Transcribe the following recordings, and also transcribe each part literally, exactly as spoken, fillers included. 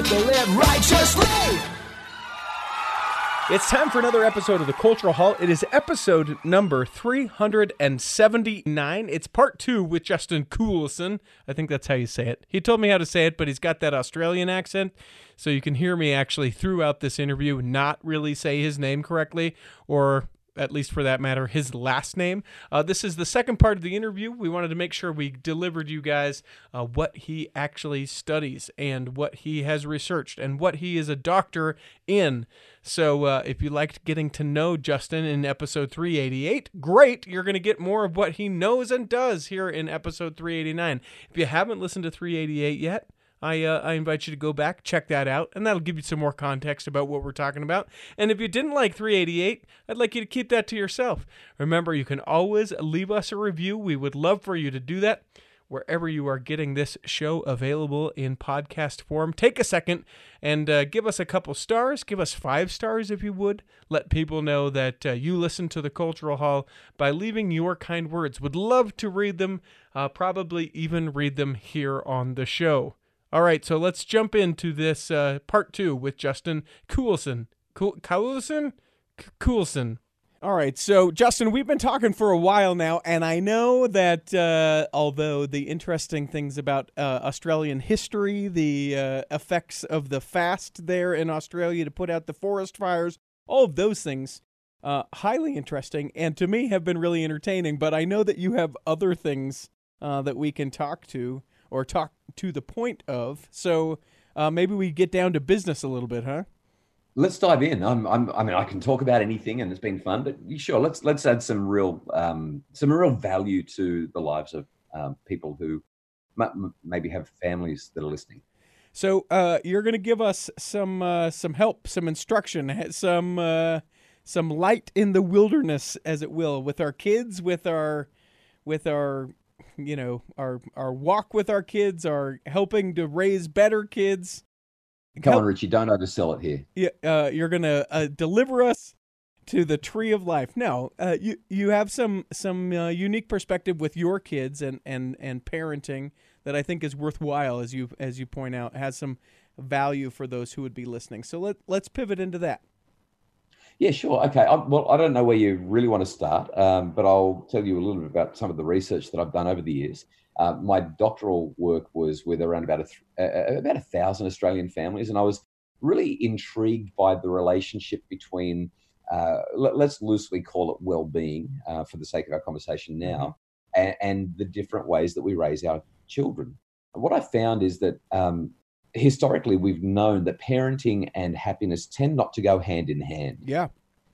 people live righteously. It's time for another episode of the Cultural Hall. It is episode number three hundred seventy-nine. It's part two with Justin Coulson. I think that's how you say it. He told me how to say it, but he's got that Australian accent, so you can hear me actually throughout this interview not really say his name correctly, or at least for that matter, his last name. Uh, this is the second part of the interview. We wanted to make sure we delivered you guys uh, what he actually studies and what he has researched and what he is a doctor in. So uh, if you liked getting to know Justin in episode three eighty-eight, great. You're going to get more of what he knows and does here in episode three eighty-nine. If you haven't listened to three eighty-eight yet, I uh, I invite you to go back, check that out, and that'll give you some more context about what we're talking about. And if you didn't like three eighty-eight, I'd like you to keep that to yourself. Remember, you can always leave us a review. We would love for you to do that wherever you are getting this show available in podcast form. Take a second and uh, give us a couple stars. Give us five stars if you would. Let people know that uh, you listen to the Cultural Hall by leaving your kind words. Would love to read them, uh, probably even read them here on the show. All right, so let's jump into this uh, part two with Justin Coulson. Coulson? Coulson. All right, so Justin, we've been talking for a while now, and I know that uh, although the interesting things about uh, Australian history, the uh, effects of the fast there in Australia to put out the forest fires, all of those things, uh, highly interesting, and to me have been really entertaining, but I know that you have other things uh, that we can talk to, or talk to the point of, so uh, maybe we get down to business a little bit, huh? Let's dive in. I'm, I'm, I mean, I can talk about anything, and it's been fun. But sure, let's let's add some real, um, some real value to the lives of um, people who m- maybe have families that are listening. So uh, you're going to give us some uh, some help, some instruction, some uh, some light in the wilderness, as it will, with our kids, with our with our you know our our walk with our kids, our helping to raise better kids. Come on, Richie, don't undersell it here. Yeah, uh, you're going to uh, deliver us to the tree of life. No, uh, you you have some some uh, unique perspective with your kids and, and, and parenting that I think is worthwhile, as you as you point out, has some value for those who would be listening. So let let's pivot into that. Yeah, sure. Okay. I, well, I don't know where you really want to start, um, but I'll tell you a little bit about some of the research that I've done over the years. Uh, my doctoral work was with around about a th- uh, about a thousand Australian families, and I was really intrigued by the relationship between, uh, let, let's loosely call it well-being uh, for the sake of our conversation now, mm-hmm. and, and the different ways that we raise our children. And what I found is that um, historically we've known that parenting and happiness tend not to go hand in hand. Yeah.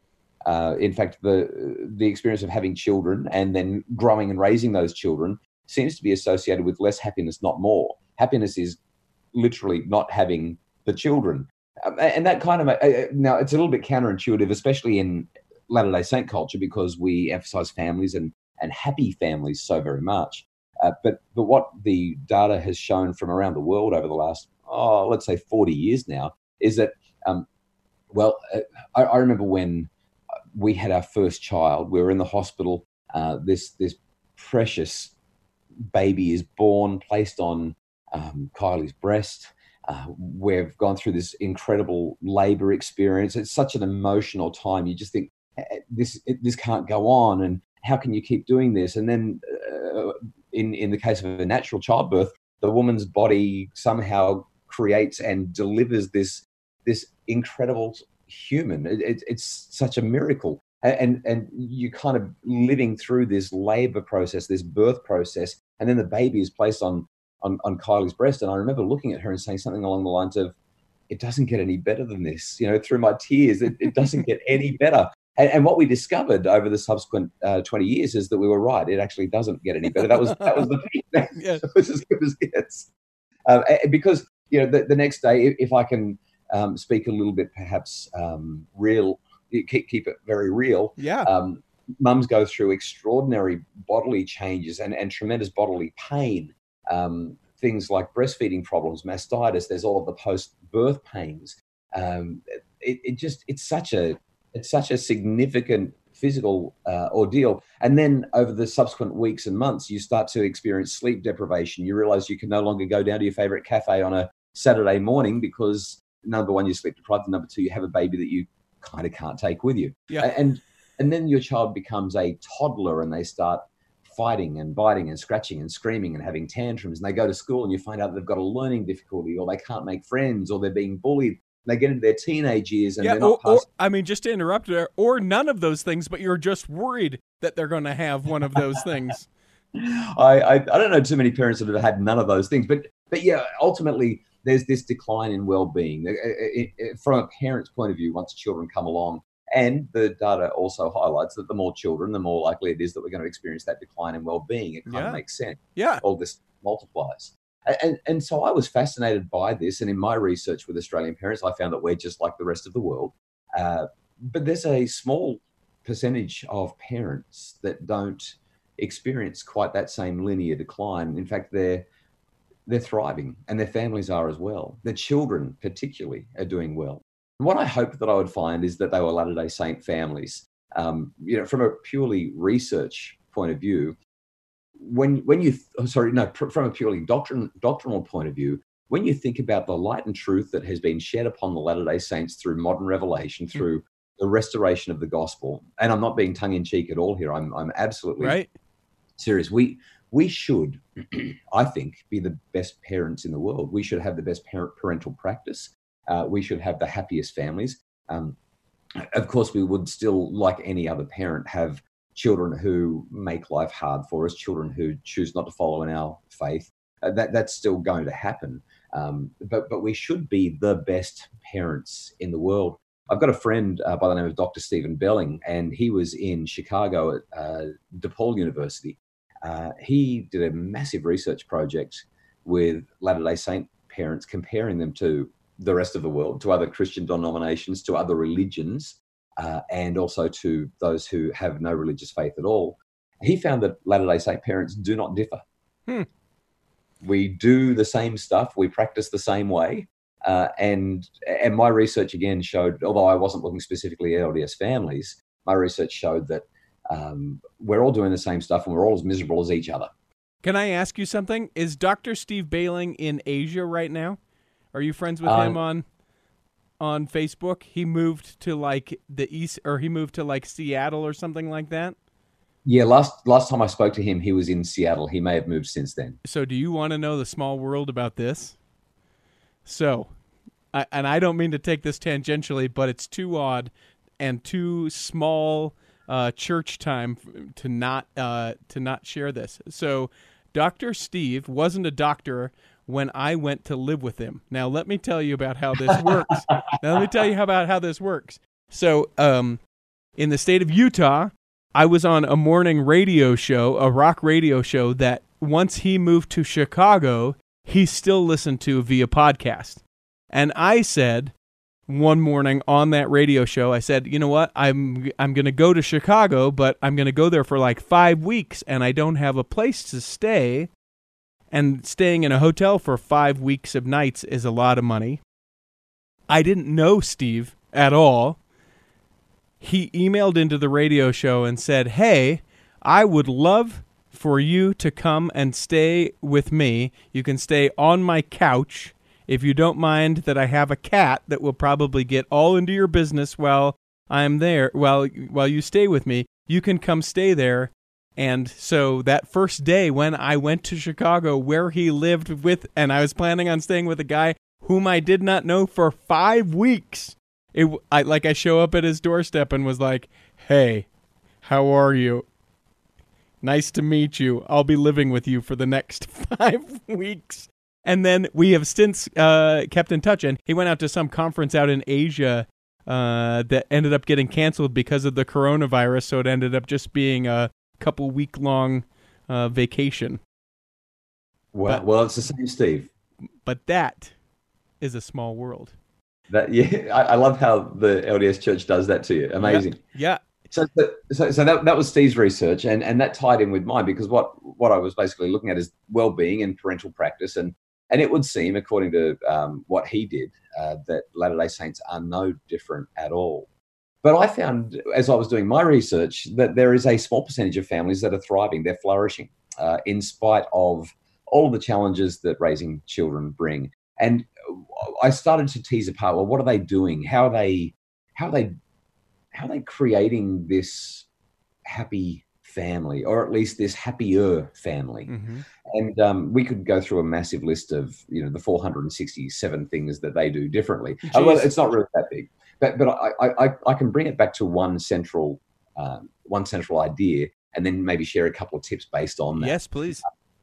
Uh, in fact, the the experience of having children and then growing and raising those children seems to be associated with less happiness, not more. Happiness is literally not having the children. Um, and that kind of, uh, now it's a little bit counterintuitive, especially in Latter-day Saint culture, because we emphasize families and, and happy families so very much. Uh, but, but what the data has shown from around the world over the last, oh, let's say forty years now, is that, um, well, uh, I, I remember when we had our first child, we were in the hospital, uh, this, this precious baby is born, placed on um, Kylie's breast. Uh, we've gone through this incredible labor experience. It's such an emotional time. You just think this this can't go on, and how can you keep doing this? And then, uh, in in the case of a natural childbirth, the woman's body somehow creates and delivers this this incredible human. It, it, it's such a miracle. And and you kind of living through this labor process, this birth process, and then the baby is placed on, on, on Kylie's breast. And I remember looking at her and saying something along the lines of, it doesn't get any better than this. You know, through my tears, it, it doesn't get any better. And, and what we discovered over the subsequent uh, twenty years is that we were right. It actually doesn't get any better. That was that was the peak. Yes. It was as good as it gets. Um, because, you know, the, the next day, if, if I can um, speak a little bit, perhaps um, real, Keep, keep it very real. Yeah. Um, mums go through extraordinary bodily changes and, and tremendous bodily pain. Um, things like breastfeeding problems, mastitis. There's all of the post-birth pains. Um, it, it just it's such a it's such a significant physical uh, ordeal. And then over the subsequent weeks and months, you start to experience sleep deprivation. You realize you can no longer go down to your favorite cafe on a Saturday morning because number one, you're sleep deprived, and number two, you have a baby that you kind of can't take with you. Yeah. And and then your child becomes a toddler and they start fighting and biting and scratching and screaming and having tantrums, and they go to school and you find out they've got a learning difficulty, or they can't make friends, or they're being bullied. They get into their teenage years and yeah, they're not or, or, past. I mean, just to interrupt there, or none of those things, but you're just worried that they're going to have one of those things. I, I I don't know too many parents that have had none of those things, but but yeah, ultimately there's this decline in well-being It- it- it- from a parent's point of view once children come along. And the data also highlights that the more children, the more likely it is that we're going to experience that decline in well-being. It kind Yeah. of makes sense. Yeah. All this multiplies. And, and and so I was fascinated by this. And in my research with Australian parents, I found that we're just like the rest of the world. Uh, but there's a small percentage of parents that don't experience quite that same linear decline. In fact, they're they're thriving, and their families are as well. Their children, particularly, are doing well. And what I hoped that I would find is that they were Latter-day Saint families. Um, you know, from a purely research point of view, when when you oh, sorry no pr- from a purely doctrin, doctrinal point of view, when you think about the light and truth that has been shed upon the Latter-day Saints through modern revelation, through mm-hmm. the restoration of the gospel, and I'm not being tongue-in-cheek at all here. I'm I'm absolutely right. serious. We we should, I think, be the best parents in the world. We should have the best parent parental practice. Uh, we should have the happiest families. Um, of course, we would still, like any other parent, have children who make life hard for us, children who choose not to follow in our faith. Uh, that that's still going to happen. Um, but but we should be the best parents in the world. I've got a friend uh, by the name of Doctor Stephen Belling, and he was in Chicago at uh, DePaul University. Uh, he did a massive research project with Latter-day Saint parents, comparing them to the rest of the world, to other Christian denominations, to other religions, uh, and also to those who have no religious faith at all. He found that Latter-day Saint parents do not differ. Hmm. We do the same stuff. We practice the same way. Uh, and and my research again showed, although I wasn't looking specifically at L D S families, my research showed that um, we're all doing the same stuff and we're all as miserable as each other. Can I ask you something? Is Doctor Steve Belling in Asia right now? Are you friends with Uh, him on on Facebook? He moved to like the east, or he moved to like Seattle or something like that. Yeah, last last time I spoke to him, he was in Seattle. He may have moved since then. So do you want to know the small world about this? So, I, and I don't mean to take this tangentially, but it's too odd and too small uh, church time to not uh, to not share this. So, Doctor Steve wasn't a doctor when I went to live with him. Now, let me tell you about how this works. Now, let me tell you how about how this works. So, um, in the state of Utah, I was on a morning radio show, a rock radio show that once he moved to Chicago, he still listened to via podcast. And I said one morning on that radio show, I said, you know what, I'm I'm going to go to Chicago, but I'm going to go there for like five weeks, and I don't have a place to stay. And staying in a hotel for five weeks of nights is a lot of money. I didn't know Steve at all. He emailed into the radio show and said, hey, I would love for you to come and stay with me. You can stay on my couch if you don't mind that I have a cat that will probably get all into your business while I'm there, while while you stay with me. You can come stay there. And so that first day when I went to Chicago, where he lived with, and I was planning on staying with a guy whom I did not know for five weeks. It, I, like I show up at his doorstep and was like, hey, how are you? Nice to meet you. I'll be living with you for the next five weeks. And then we have since uh, kept in touch. And he went out to some conference out in Asia uh, that ended up getting canceled because of the coronavirus. So it ended up just being a couple week long uh, vacation. Well, But- well, it's the same, Steve. But that is a small world. That yeah, I, I love how the L D S Church does that to you. Amazing. Yeah. So, so, so that, that was Steve's research, and, and that tied in with mine, because what, what I was basically looking at is well-being and parental practice, and and it would seem, according to um, what he did, uh, that Latter-day Saints are no different at all. But I found, as I was doing my research, that there is a small percentage of families that are thriving, they're flourishing, uh, in spite of all of the challenges that raising children bring. And I started to tease apart, well, what are they doing? How are they, how are they, how are they creating this happy family, or at least this happier family? Mm-hmm. And um, we could go through a massive list of, you know, the four hundred sixty-seven things that they do differently. Uh, well, it's not really that big, but but I, I, I can bring it back to one central um, one central idea, and then maybe share a couple of tips based on that. Yes, please.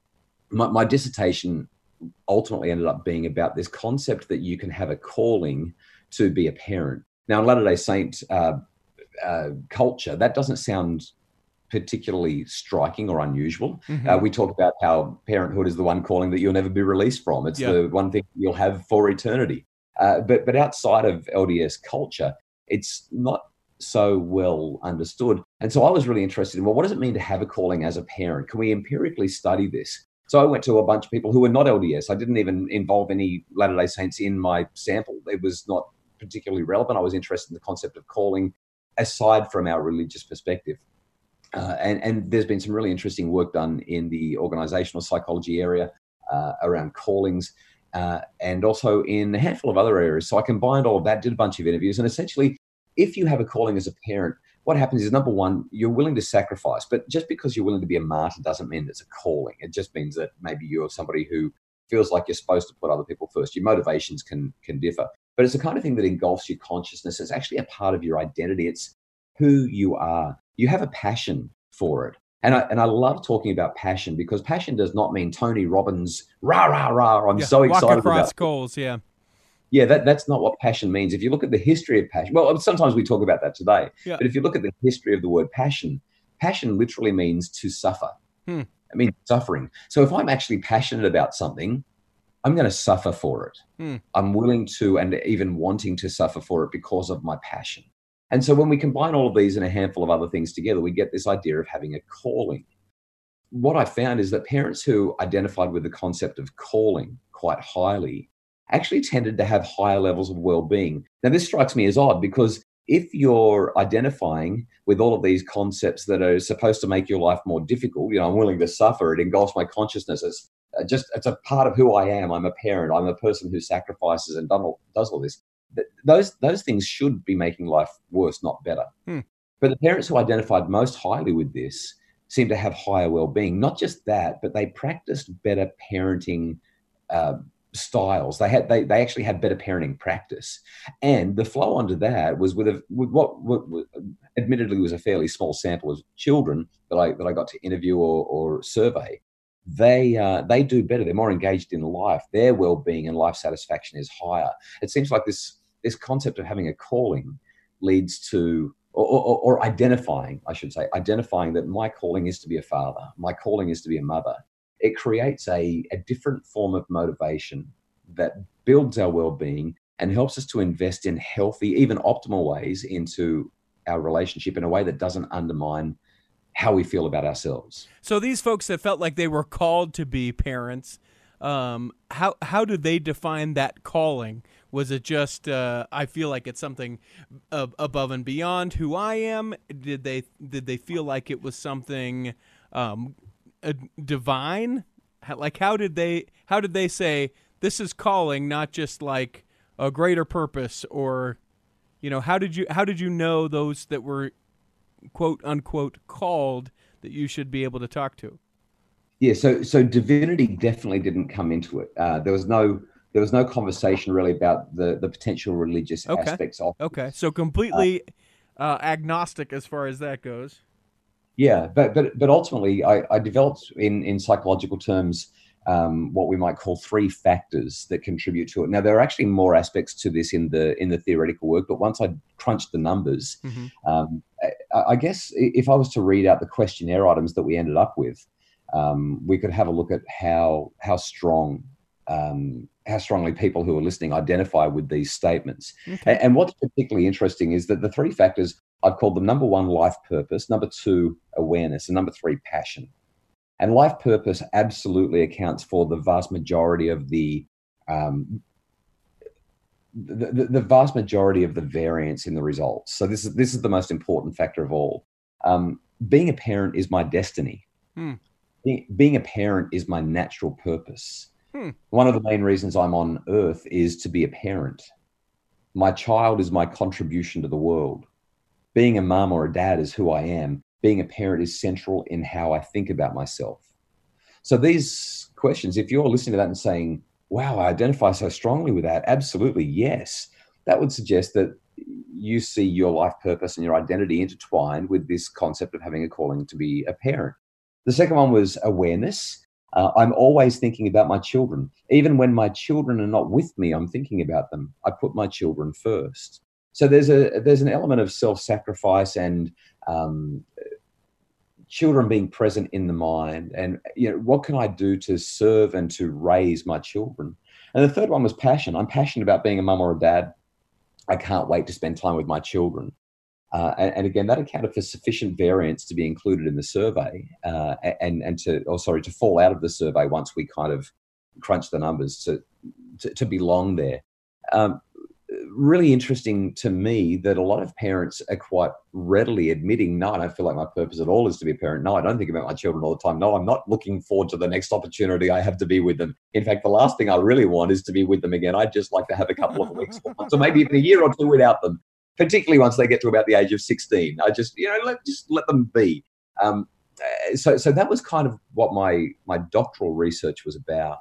My, my dissertation ultimately ended up being about this concept that you can have a calling to be a parent. Now, in Latter-day Saint uh, uh, culture, that doesn't sound particularly striking or unusual. Mm-hmm. Uh, we talk about how parenthood is the one calling that you'll never be released from. It's yeah. the one thing you'll have for eternity. Uh, but but outside of L D S culture, it's not so well understood. And so I was really interested in, well, what does it mean to have a calling as a parent? Can we empirically study this? So I went to a bunch of people who were not L D S. I didn't even involve any Latter-day Saints in my sample. It was not particularly relevant. I was interested in the concept of calling aside from our religious perspective. Uh, and, and there's been some really interesting work done in the organizational psychology area uh, around callings, uh, and also in a handful of other areas. So I combined all of that, did a bunch of interviews, and essentially, if you have a calling as a parent, what happens is, number one, you're willing to sacrifice. But just because you're willing to be a martyr doesn't mean it's a calling. It just means that maybe you're somebody who feels like you're supposed to put other people first. Your motivations can can differ. But it's the kind of thing that engulfs your consciousness. It's actually a part of your identity. It's who you are. You have a passion for it. And I, and I love talking about passion, because passion does not mean Tony Robbins, rah, rah, rah, I'm yeah, so excited walk across about coals, yeah. Yeah, that, that's not what passion means. If you look at the history of passion, well, sometimes we talk about that today, yeah. but if you look at the history of the word passion, passion literally means to suffer. Hmm. It means suffering. So if I'm actually passionate about something, I'm going to suffer for it. Hmm. I'm willing to, and even wanting to suffer for it because of my passion. And so when we combine all of these and a handful of other things together, we get this idea of having a calling. What I found is that parents who identified with the concept of calling quite highly actually tended to have higher levels of well-being. Now, this strikes me as odd, because if you're identifying with all of these concepts that are supposed to make your life more difficult, you know, I'm willing to suffer, it engulfs my consciousness, it's just, it's a part of who I am. I'm a parent, I'm a person who sacrifices and does all this. Those those things should be making life worse, not better. Hmm. But the parents who identified most highly with this seem to have higher well-being. Not just that, but they practiced better parenting uh, styles. They had they they actually had better parenting practice, and the flow onto that was with a with what, what, what admittedly was a fairly small sample of children that I that I got to interview or, or survey. They uh, they do better. They're more engaged in life. Their well-being and life satisfaction is higher. It seems like this. This concept of having a calling leads to, or, or, or identifying, I should say, identifying that my calling is to be a father, my calling is to be a mother. It creates a, a different form of motivation that builds our well-being and helps us to invest in healthy, even optimal ways into our relationship in a way that doesn't undermine how we feel about ourselves. So these folks that felt like they were called to be parents, um, how how did they define that calling? Was it just, uh, I feel like it's something uh, above and beyond who I am? Did they did they feel like it was something um, uh, divine? How, like how did they how did they say this is calling, not just like a greater purpose? Or, you know, how did you how did you know those that were quote unquote called that you should be able to talk to? Yeah, so so divinity definitely didn't come into it. Uh, there was no. There was no conversation really about the, the potential religious okay. aspects of it. Okay, so completely uh, uh, agnostic as far as that goes. Yeah, but but but ultimately, I, I developed in in psychological terms um, what we might call three factors that contribute to it. Now, there are actually more aspects to this in the in the theoretical work, but once I crunched the numbers, mm-hmm. um, I, I guess if I was to read out the questionnaire items that we ended up with, um, we could have a look at how how strong. Um, how strongly people who are listening identify with these statements. Okay. And, and what's particularly interesting is that the three factors, I've called them number one, life purpose, number two, awareness, and number three, passion. And life purpose absolutely accounts for the vast majority of the, um, the, the, the vast majority of the variance in the results. So this is, this is the most important factor of all. Um, being a parent is my destiny. Hmm. Being, being a parent is my natural purpose. Hmm. One of the main reasons I'm on earth is to be a parent. My child is my contribution to the world. Being a mum or a dad is who I am. Being a parent is central in how I think about myself. So these questions, if you're listening to that and saying, wow, I identify so strongly with that, absolutely, yes, that would suggest that you see your life purpose and your identity intertwined with this concept of having a calling to be a parent. The second one was awareness. Uh, I'm always thinking about my children. Even when my children are not with me, I'm thinking about them. I put my children first. So there's a there's an element of self-sacrifice and um, children being present in the mind. And you know, what can I do to serve and to raise my children? And the third one was passion. I'm passionate about being a mum or a dad. I can't wait to spend time with my children. Uh, and, and again, that accounted for sufficient variance to be included in the survey, uh, and and to, oh sorry, to fall out of the survey once we kind of crunched the numbers to to, to belong there. Um, really interesting to me that a lot of parents are quite readily admitting, no, I don't feel like my purpose at all is to be a parent. No, I don't think about my children all the time. No, I'm not looking forward to the next opportunity I have to be with them. In fact, the last thing I really want is to be with them again. I'd just like to have a couple of weeks or months, or maybe even a year or two without them, particularly once they get to about the age of sixteen. I just, you know, let, just let them be. Um, so, so that was kind of what my, my doctoral research was about.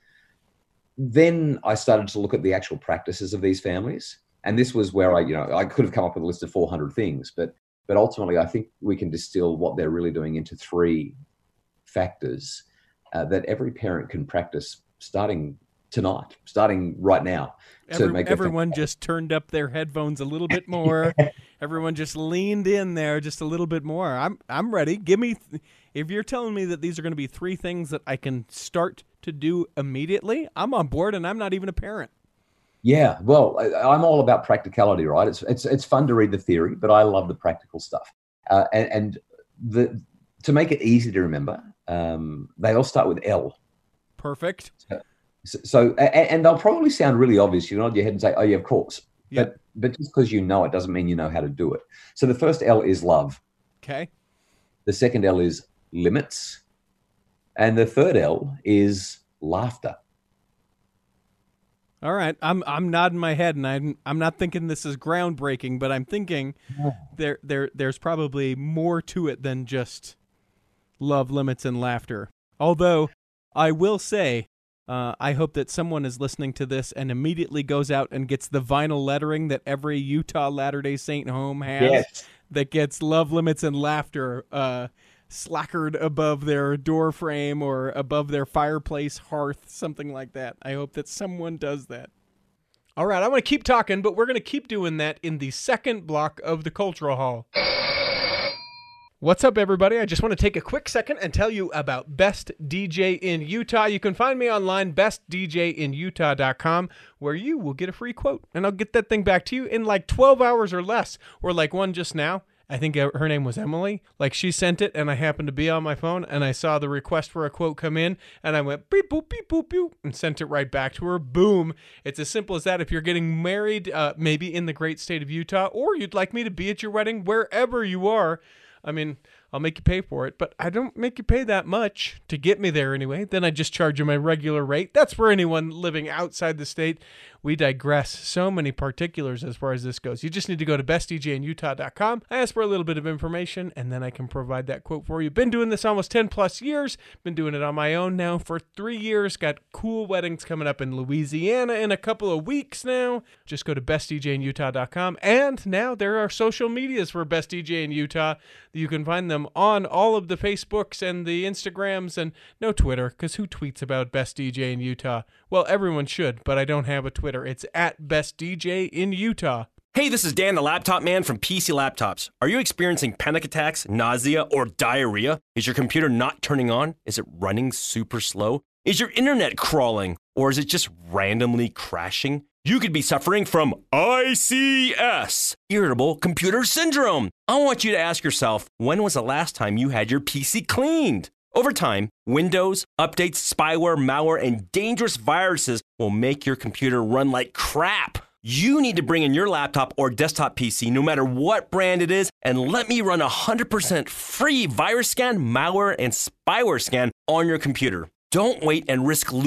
Then I started to look at the actual practices of these families. And this was where I, you know, I could have come up with a list of four hundred things, but, but ultimately I think we can distill what they're really doing into three factors uh, that every parent can practice starting tonight, starting right now. Every, to make everyone just turned up their headphones a little bit more. Everyone just leaned in there just a little bit more. I'm I'm ready. Give me, th- if you're telling me that these are going to be three things that I can start to do immediately, I'm on board, and I'm not even a parent. Yeah, well, I, I'm all about practicality, right? It's it's it's fun to read the theory, but I love the practical stuff. Uh, and and the to make it easy to remember, um, they all start with L. Perfect. So, so and, and they'll probably sound really obvious. You nod your head and say, "Oh, yeah, of course." Yep. But but just because you know it doesn't mean you know how to do it. So the first L is love. Okay. The second L is limits. And the third L is laughter. All right. I'm I'm nodding my head, and I'm I'm not thinking this is groundbreaking, but I'm thinking Yeah. there there there's probably more to it than just love, limits, and laughter. Although I will say, uh, I hope that someone is listening to this and immediately goes out and gets the vinyl lettering that every Utah Latter-day Saint home has, Yes. that gets love, limits, and laughter uh, slackered above their door frame or above their fireplace hearth, something like that. I hope that someone does that. All right, I want to keep talking, but we're going to keep doing that in the second block of the Cultural Hall. What's up, everybody? I just want to take a quick second and tell you about Best D J in Utah. You can find me online, best d j in utah dot com, where you will get a free quote, and I'll get that thing back to you in like twelve hours or less, or like one just now. I think her name was Emily. Like, she sent it, and I happened to be on my phone, and I saw the request for a quote come in, and I went beep, boop, beep, boop, boop, and sent it right back to her. Boom. It's as simple as that. If you're getting married, uh, maybe in the great state of Utah, or you'd like me to be at your wedding, wherever you are, I mean, I'll make you pay for it, but I don't make you pay that much to get me there anyway. Then I just charge you my regular rate. That's for anyone living outside the state. We digress. So many particulars as far as this goes. You just need to go to best d j in utah dot com. I ask for a little bit of information, and then I can provide that quote for you. Been doing this almost ten plus years. Been doing it on my own now for three years. Got cool weddings coming up in Louisiana in a couple of weeks now. Just go to best d j in utah dot com. And now there are social medias for Best D J in Utah. You can find them on all of the Facebooks and the Instagrams, and no Twitter, because who tweets about Best D J in Utah? Well, everyone should, but I don't have a Twitter. It's at Best D J in Utah. Hey, this is Dan, the Laptop Man from P C Laptops. Are you experiencing panic attacks, nausea, or diarrhea? Is your computer not turning on? Is it running super slow? Is your internet crawling? Or is it just randomly crashing? You could be suffering from I C S, Irritable Computer Syndrome. I want you to ask yourself, when was the last time you had your P C cleaned? Over time, Windows, updates, spyware, malware, and dangerous viruses will make your computer run like crap. You need to bring in your laptop or desktop P C, no matter what brand it is, and let me run a one hundred percent free virus scan, malware, and spyware scan on your computer. Don't wait and risk losing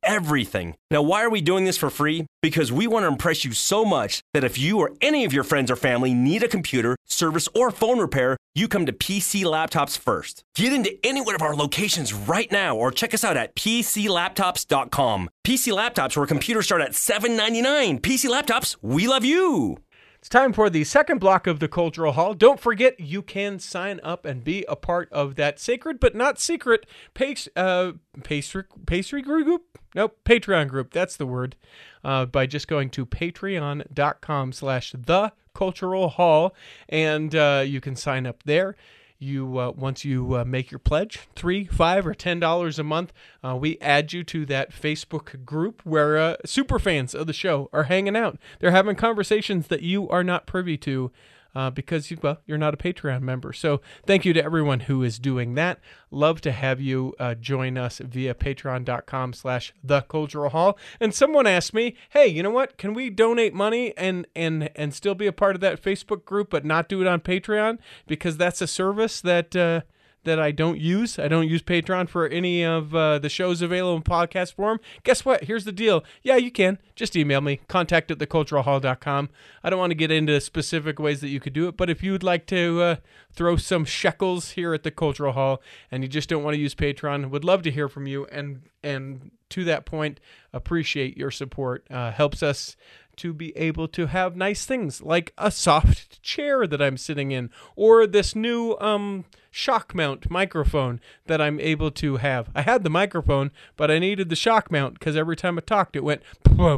everything. Now, why are we doing this for free? Because we want to impress you so much that if you or any of your friends or family need a computer, service, or phone repair, you come to P C Laptops first. Get into any one of our locations right now or check us out at P C laptops dot com. P C Laptops, where computers start at seven ninety-nine. P C Laptops, we love you. It's time for the second block of the Cultural Hall. Don't forget, you can sign up and be a part of that sacred but not secret pace, uh, pastry, pastry group? Nope, Patreon group. That's the word. Uh, by just going to patreon.com slash the Cultural Hall, and uh, you can sign up there. You uh, once you uh, make your pledge, three, five, or ten dollars a month, uh, we add you to that Facebook group where uh, super fans of the show are hanging out. They're having conversations that you are not privy to uh, because you, well, you're not a Patreon member. So thank you to everyone who is doing that. Love to have you uh, join us via patreon.com slash the Cultural Hall. And someone asked me, hey, you know what? Can we donate money and and and still be a part of that Facebook group, but not do it on Patreon? Because that's a service that uh, that I don't use. I don't use Patreon for any of uh, the shows available in podcast form. Guess what? Here's the deal. Yeah, you can. Just email me, contact at the cultural hall dot com. I don't want to get into specific ways that you could do it, but if you would like to uh, throw some shekels here at the Cultural Hall and you just don't want to use Patreon, would love to hear from you. And, and to that point, appreciate your support. Uh, helps us to be able to have nice things like a soft chair that I'm sitting in, or this new um, shock mount microphone that I'm able to have. I had the microphone, but I needed the shock mount because every time I talked, it went.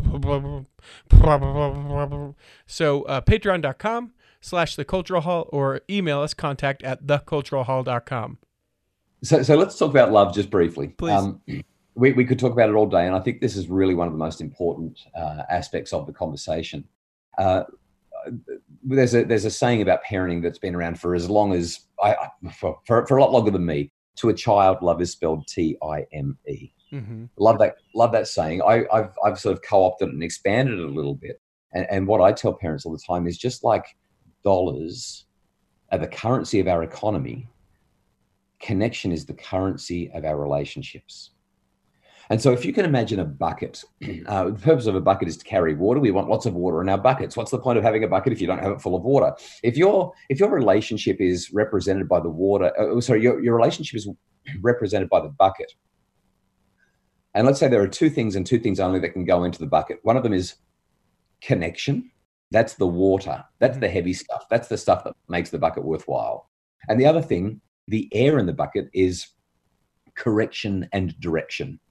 So uh, patreon.com slash the Cultural Hall, or email us, contact at the cultural hall dot com. So, so let's talk about love just briefly. Please. Um, We, we could talk about it all day, and I think this is really one of the most important uh, aspects of the conversation. Uh, there's a there's a saying about parenting that's been around for as long as I for, for, for a lot longer than me. To a child, love is spelled T I M E. Mm-hmm. Love that love that saying. I, I've I've sort of co-opted it and expanded it a little bit. And, and what I tell parents all the time is, just like dollars are the currency of our economy, connection is the currency of our relationships. And so if you can imagine a bucket, uh, the purpose of a bucket is to carry water. We want lots of water in our buckets. What's the point of having a bucket if you don't have it full of water? If your if your relationship is represented by the water, uh, sorry, your, your relationship is represented by the bucket. And let's say there are two things and two things only that can go into the bucket. One of them is connection. That's the water. That's the heavy stuff. That's the stuff that makes the bucket worthwhile. And the other thing, the air in the bucket, is correction and direction.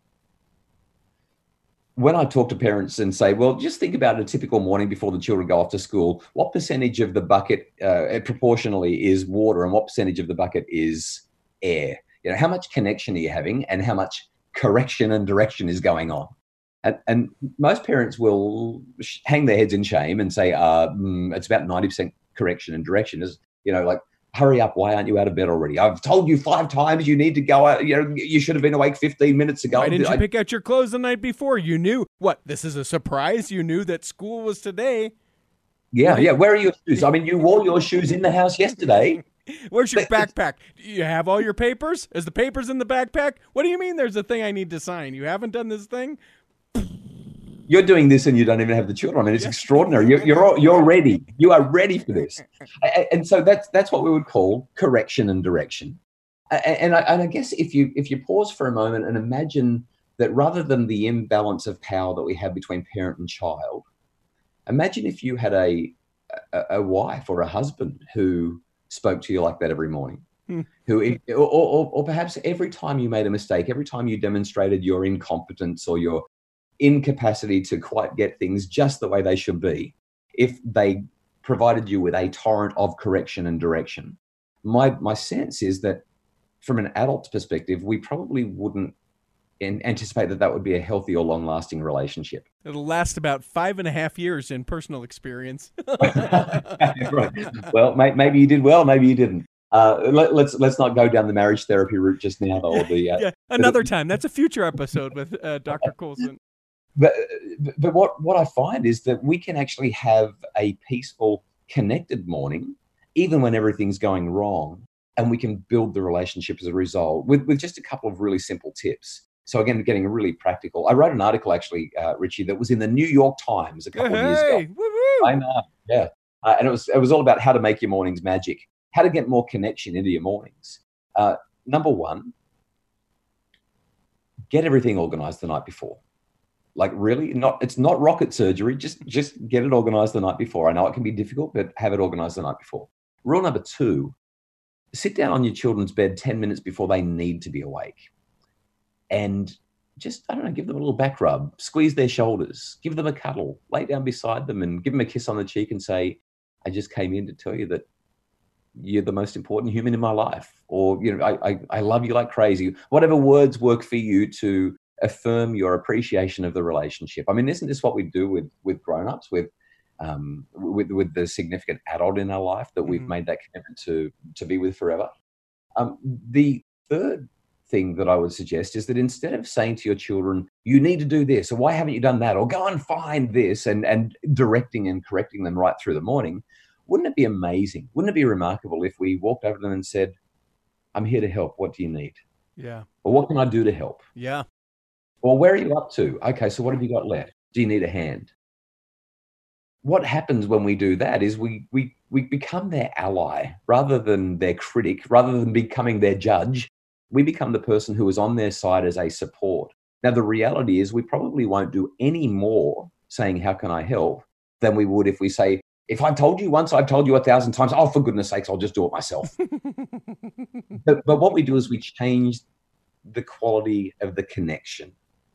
When I talk to parents and say, well, just think about a typical morning before the children go off to school, what percentage of the bucket uh, proportionally is water and what percentage of the bucket is air? You know, how much connection are you having and how much correction and direction is going on? And, and most parents will hang their heads in shame and say, uh, mm, it's about ninety percent correction and direction. Is, you know, like, hurry up, why aren't you out of bed already? I've told you five times you need to go out. You know, you should have been awake fifteen minutes ago. Why didn't you I, pick out your clothes the night before? You knew. What, this is a surprise? You knew that school was today? Yeah, yeah. Where are your shoes? I mean, you wore your shoes in the house yesterday. Where's your backpack? Do you have all your papers? Is the papers in the backpack? What do you mean there's a thing I need to sign? You haven't done this thing? You're doing this and you don't even have the children. I mean, it's yeah. extraordinary. You're, you're you're ready. You are ready for this. And so that's that's what we would call correction and direction. And I, and I guess if you if you pause for a moment and imagine that rather than the imbalance of power that we have between parent and child, imagine if you had a a, a wife or a husband who spoke to you like that every morning. Hmm. Who, or, or, or perhaps every time you made a mistake, every time you demonstrated your incompetence or your incapacity to quite get things just the way they should be, if they provided you with a torrent of correction and direction. My my sense is that from an adult's perspective, we probably wouldn't in, anticipate that that would be a healthy or long-lasting relationship. It'll last about five and a half years in personal experience. Right. Well, may, maybe you did well, maybe you didn't. Uh, let, let's let's not go down the marriage therapy route just now. Or the uh, yeah, another time. That's a future episode with uh, Doctor Coulson. But but what, what I find is that we can actually have a peaceful, connected morning, even when everything's going wrong, and we can build the relationship as a result with, with just a couple of really simple tips. So again, getting really practical. I wrote an article actually, uh, Richie, that was in the New York Times a couple hey, of years ago. woo-hoo. I know, yeah. Uh, and it was it was all about how to make your mornings magic, how to get more connection into your mornings. Uh, number one, get everything organized the night before. Like really, not it's not rocket surgery. Just just get it organized the night before. I know it can be difficult, but have it organized the night before. Rule number two, sit down on your children's bed ten minutes before they need to be awake. And just, I don't know, give them a little back rub, squeeze their shoulders, give them a cuddle, lay down beside them and give them a kiss on the cheek and say, I just came in to tell you that you're the most important human in my life. Or, you know, I, I, I love you like crazy. Whatever words work for you to affirm your appreciation of the relationship. I mean, isn't this what we do with, with grown-ups, with, um, with, with the significant adult in our life that we've mm-hmm. made that commitment to, to be with forever? Um, the third thing that I would suggest is that instead of saying to your children, you need to do this, or why haven't you done that, or go and find this, and, and directing and correcting them right through the morning, wouldn't it be amazing? Wouldn't it be remarkable if we walked over to them and said, I'm here to help. What do you need? Yeah. Or what can I do to help? Yeah. Or where are you up to? Okay, so what have you got left? Do you need a hand? What happens when we do that is we we we become their ally rather than their critic, rather than becoming their judge. We become the person who is on their side as a support. Now, the reality is we probably won't do any more saying, how can I help, than we would if we say, if I've told you once, I've told you a thousand times, oh, for goodness sakes, I'll just do it myself. but, but what we do is we change the quality of the connection.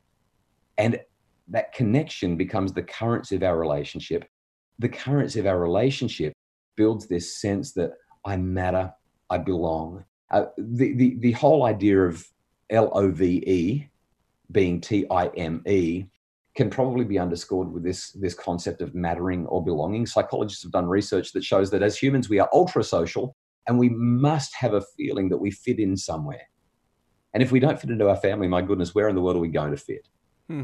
And that connection becomes the currency of our relationship. The currency of our relationship builds this sense that I matter, I belong. Uh, the, the, the whole idea of L O V E being T I M E can probably be underscored with this, this concept of mattering or belonging. Psychologists have done research that shows that as humans, we are ultra social and we must have a feeling that we fit in somewhere. And if we don't fit into our family, my goodness, where in the world are we going to fit? Hmm.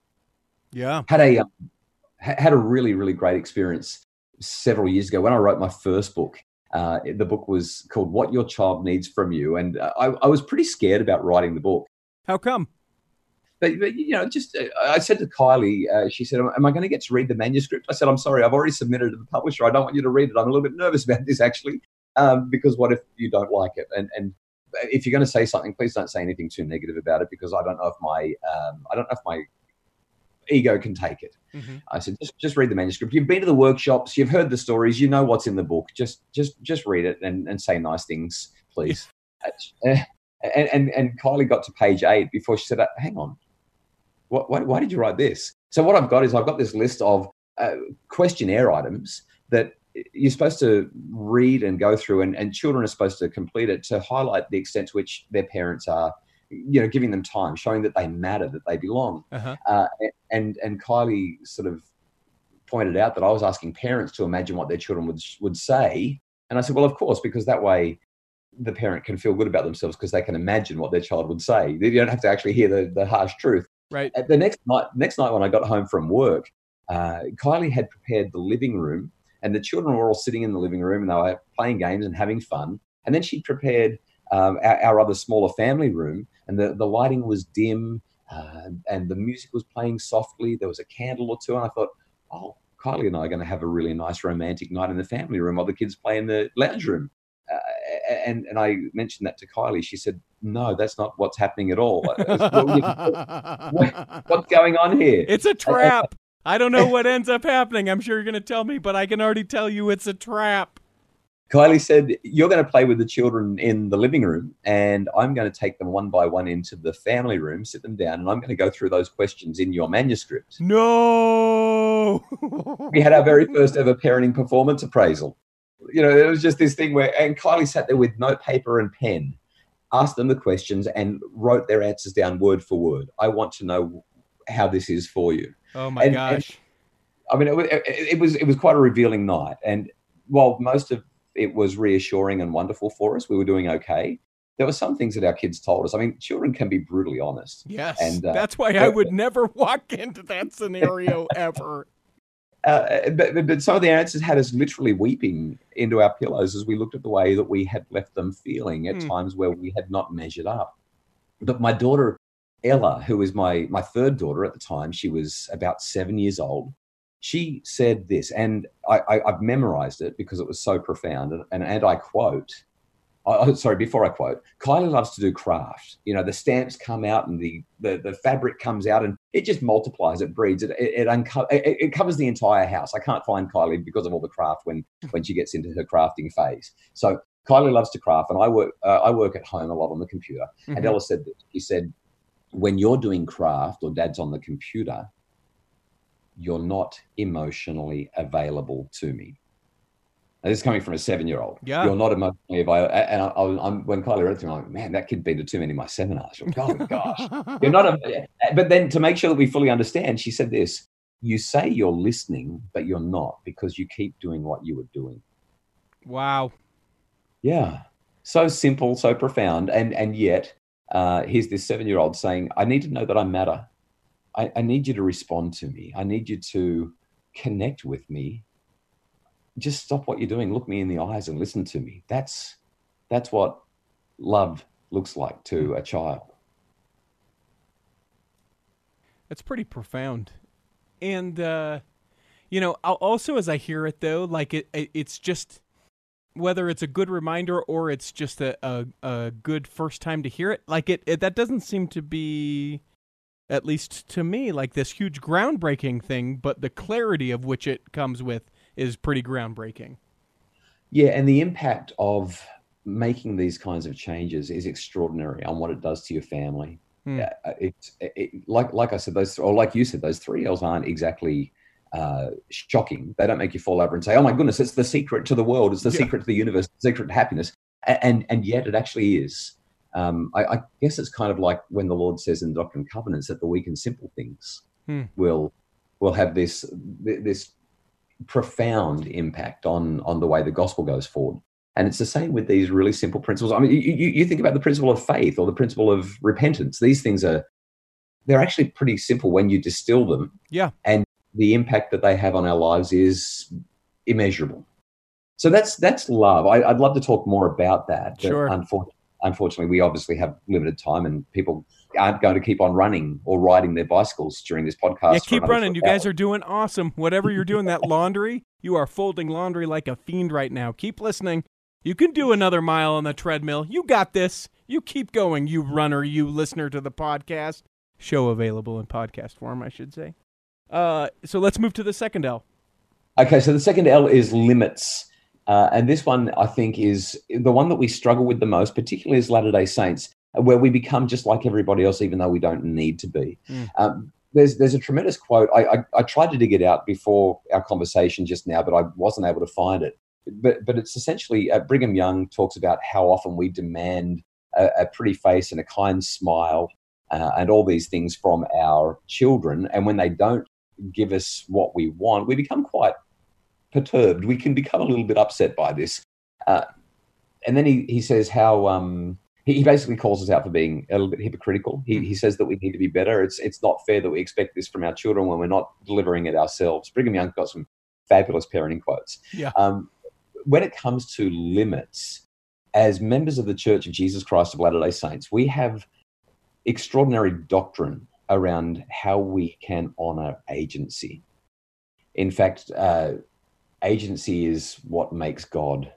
Yeah. Had a, um, had a really, really great experience several years ago when I wrote my first book. Uh, the book was called What Your Child Needs From You. And uh, I, I was pretty scared about writing the book. How come? But, but you know, just uh, I said to Kylie, uh, she said, am I going to get to read the manuscript? I said, I'm sorry, I've already submitted it to the publisher. I don't want you to read it. I'm a little bit nervous about this, actually, um, because what if you don't like it? And, and if you're going to say something, please don't say anything too negative about it, because I don't know if my um, I don't know if my ego can take it. Mm-hmm. I said, just, just read the manuscript. You've been to the workshops, you've heard the stories, you know what's in the book. Just just just read it and, and say nice things, please. and, and and Kylie got to page eight before she said, hang on, what, why, why did you write this? So what I've got is I've got this list of uh, questionnaire items that you're supposed to read and go through, and, and children are supposed to complete it to highlight the extent to which their parents are, you know, giving them time, showing that they matter, that they belong. Uh-huh. Uh, and and Kylie sort of pointed out that I was asking parents to imagine what their children would would say. And I said, well, of course, because that way the parent can feel good about themselves because they can imagine what their child would say. You don't have to actually hear the, the harsh truth. Right. At the next night, next night when I got home from work, uh, Kylie had prepared the living room, and the children were all sitting in the living room and they were playing games and having fun. And then she prepared um, our, our other smaller family room, and the, the lighting was dim uh, and the music was playing softly. There was a candle or two, and I thought, oh, Kylie and I are going to have a really nice romantic night in the family room while the kids play in the lounge room. Uh, and, and I mentioned that to Kylie. She said, no, that's not what's happening at all. what, what's going on here? It's a trap. I don't know what ends up happening. I'm sure you're going to tell me, but I can already tell you it's a trap. Kylie said, you're going to play with the children in the living room, and I'm going to take them one by one into the family room, sit them down, and I'm going to go through those questions in your manuscript. No! We had our very first ever parenting performance appraisal. You know, it was just this thing where, and Kylie sat there with note paper and pen, asked them the questions, and wrote their answers down word for word. I want to know how this is for you. Oh my and, gosh! And, I mean, it, it was it was quite a revealing night, and while most of it was reassuring and wonderful for us, we were doing okay, there were some things that our kids told us. I mean, children can be brutally honest. Yes, and uh, that's why I would never walk into that scenario ever. Uh, but, but some of the answers had us literally weeping into our pillows as we looked at the way that we had left them feeling at mm. times where we had not measured up. But my daughter Ella, who was my my third daughter at the time, she was about seven years old. She said this, and I, I, I've memorized it because it was so profound. And, and, and I quote, oh, sorry, before I quote, Kylie loves to do craft. You know, the stamps come out and the the, the fabric comes out and it just multiplies, it breeds, it it, it, unco- it it covers the entire house. I can't find Kylie because of all the craft when when she gets into her crafting phase. So Kylie loves to craft, and I work uh, I work at home a lot on the computer. Mm-hmm. And Ella said this. He said, when you're doing craft or Dad's on the computer, you're not emotionally available to me. And this is coming from a seven-year-old. Yeah. You're not emotionally available. And I, I, I'm, when Kylie read it to me, I'm like, man, that kid been to too many of my seminars. Like, oh, gosh. You're not. A, but then to make sure that we fully understand, she said this, you say you're listening, but you're not because you keep doing what you were doing. Wow. Yeah. So simple, so profound. And, and yet uh, here's this seven-year-old saying, I need to know that I matter. I, I need you to respond to me. I need you to connect with me. Just stop what you're doing. Look me in the eyes and listen to me. That's that's what love looks like to a child. That's pretty profound. And, uh, you know, also as I hear it, though, like it, it it's just, whether it's a good reminder or it's just a, a, a good first time to hear it, like it, it that doesn't seem to be, at least to me, like this huge groundbreaking thing, but the clarity of which it comes with is pretty groundbreaking. Yeah, and the impact of making these kinds of changes is extraordinary on what it does to your family. Hmm. Yeah, it's it, like like I said, those or like you said, those three L's aren't exactly uh, shocking. They don't make you fall over and say, "Oh my goodness, it's the secret to the world. It's the yeah. secret to the universe. The secret to happiness." And and, and yet, it actually is. Um, I, I guess it's kind of like when the Lord says in Doctrine and Covenants that the weak and simple things hmm. will will have this this profound impact on on the way the gospel goes forward. And it's the same with these really simple principles. I mean, you, you, you think about the principle of faith or the principle of repentance. These things are they're actually pretty simple when you distill them. Yeah, and the impact that they have on our lives is immeasurable. So that's that's love. I, I'd love to talk more about that. Sure. Unfortunately, unfortunately, we obviously have limited time, and people aren't going to keep on running or riding their bicycles during this podcast. Yeah, keep running. You guys are doing awesome. Whatever you're doing, that laundry, you are folding laundry like a fiend right now. Keep listening. You can do another mile on the treadmill. You got this. You keep going, you runner, you listener to the podcast. Show available in podcast form, I should say. Uh, so let's move to the second L. Okay, so the second L is limits. Uh, and this one, I think, is the one that we struggle with the most, particularly as Latter-day Saints, where we become just like everybody else, even though we don't need to be. Mm. Um, there's there's a tremendous quote. I, I, I tried to dig it out before our conversation just now, but I wasn't able to find it. But but it's essentially, uh, Brigham Young talks about how often we demand a, a pretty face and a kind smile uh, and all these things from our children. And when they don't give us what we want, we become quite perturbed. We can become a little bit upset by this. Uh, and then he, he says how um, he, he basically calls us out for being a little bit hypocritical. He, he says that we need to be better. It's it's not fair that we expect this from our children when we're not delivering it ourselves. Brigham Young's got some fabulous parenting quotes. Yeah. Um, when it comes to limits, as members of the Church of Jesus Christ of Latter-day Saints, we have extraordinary doctrine around how we can honor agency. In fact, uh, agency is what makes God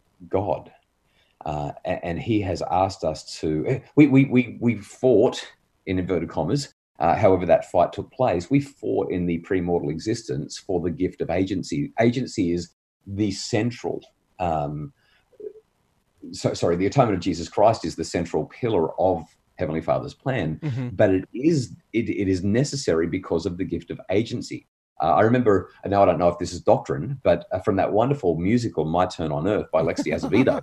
God. Uh, and, and he has asked us to, we, we, we, we fought, in inverted commas, uh, however that fight took place, we fought in the premortal existence for the gift of agency. Agency is the central, um, so, sorry, the atonement of Jesus Christ is the central pillar of Heavenly Father's plan, mm-hmm. but it is it, it is necessary because of the gift of agency. Uh, I remember, now I don't know if this is doctrine, but uh, from that wonderful musical, My Turn on Earth by Lex Azevedo.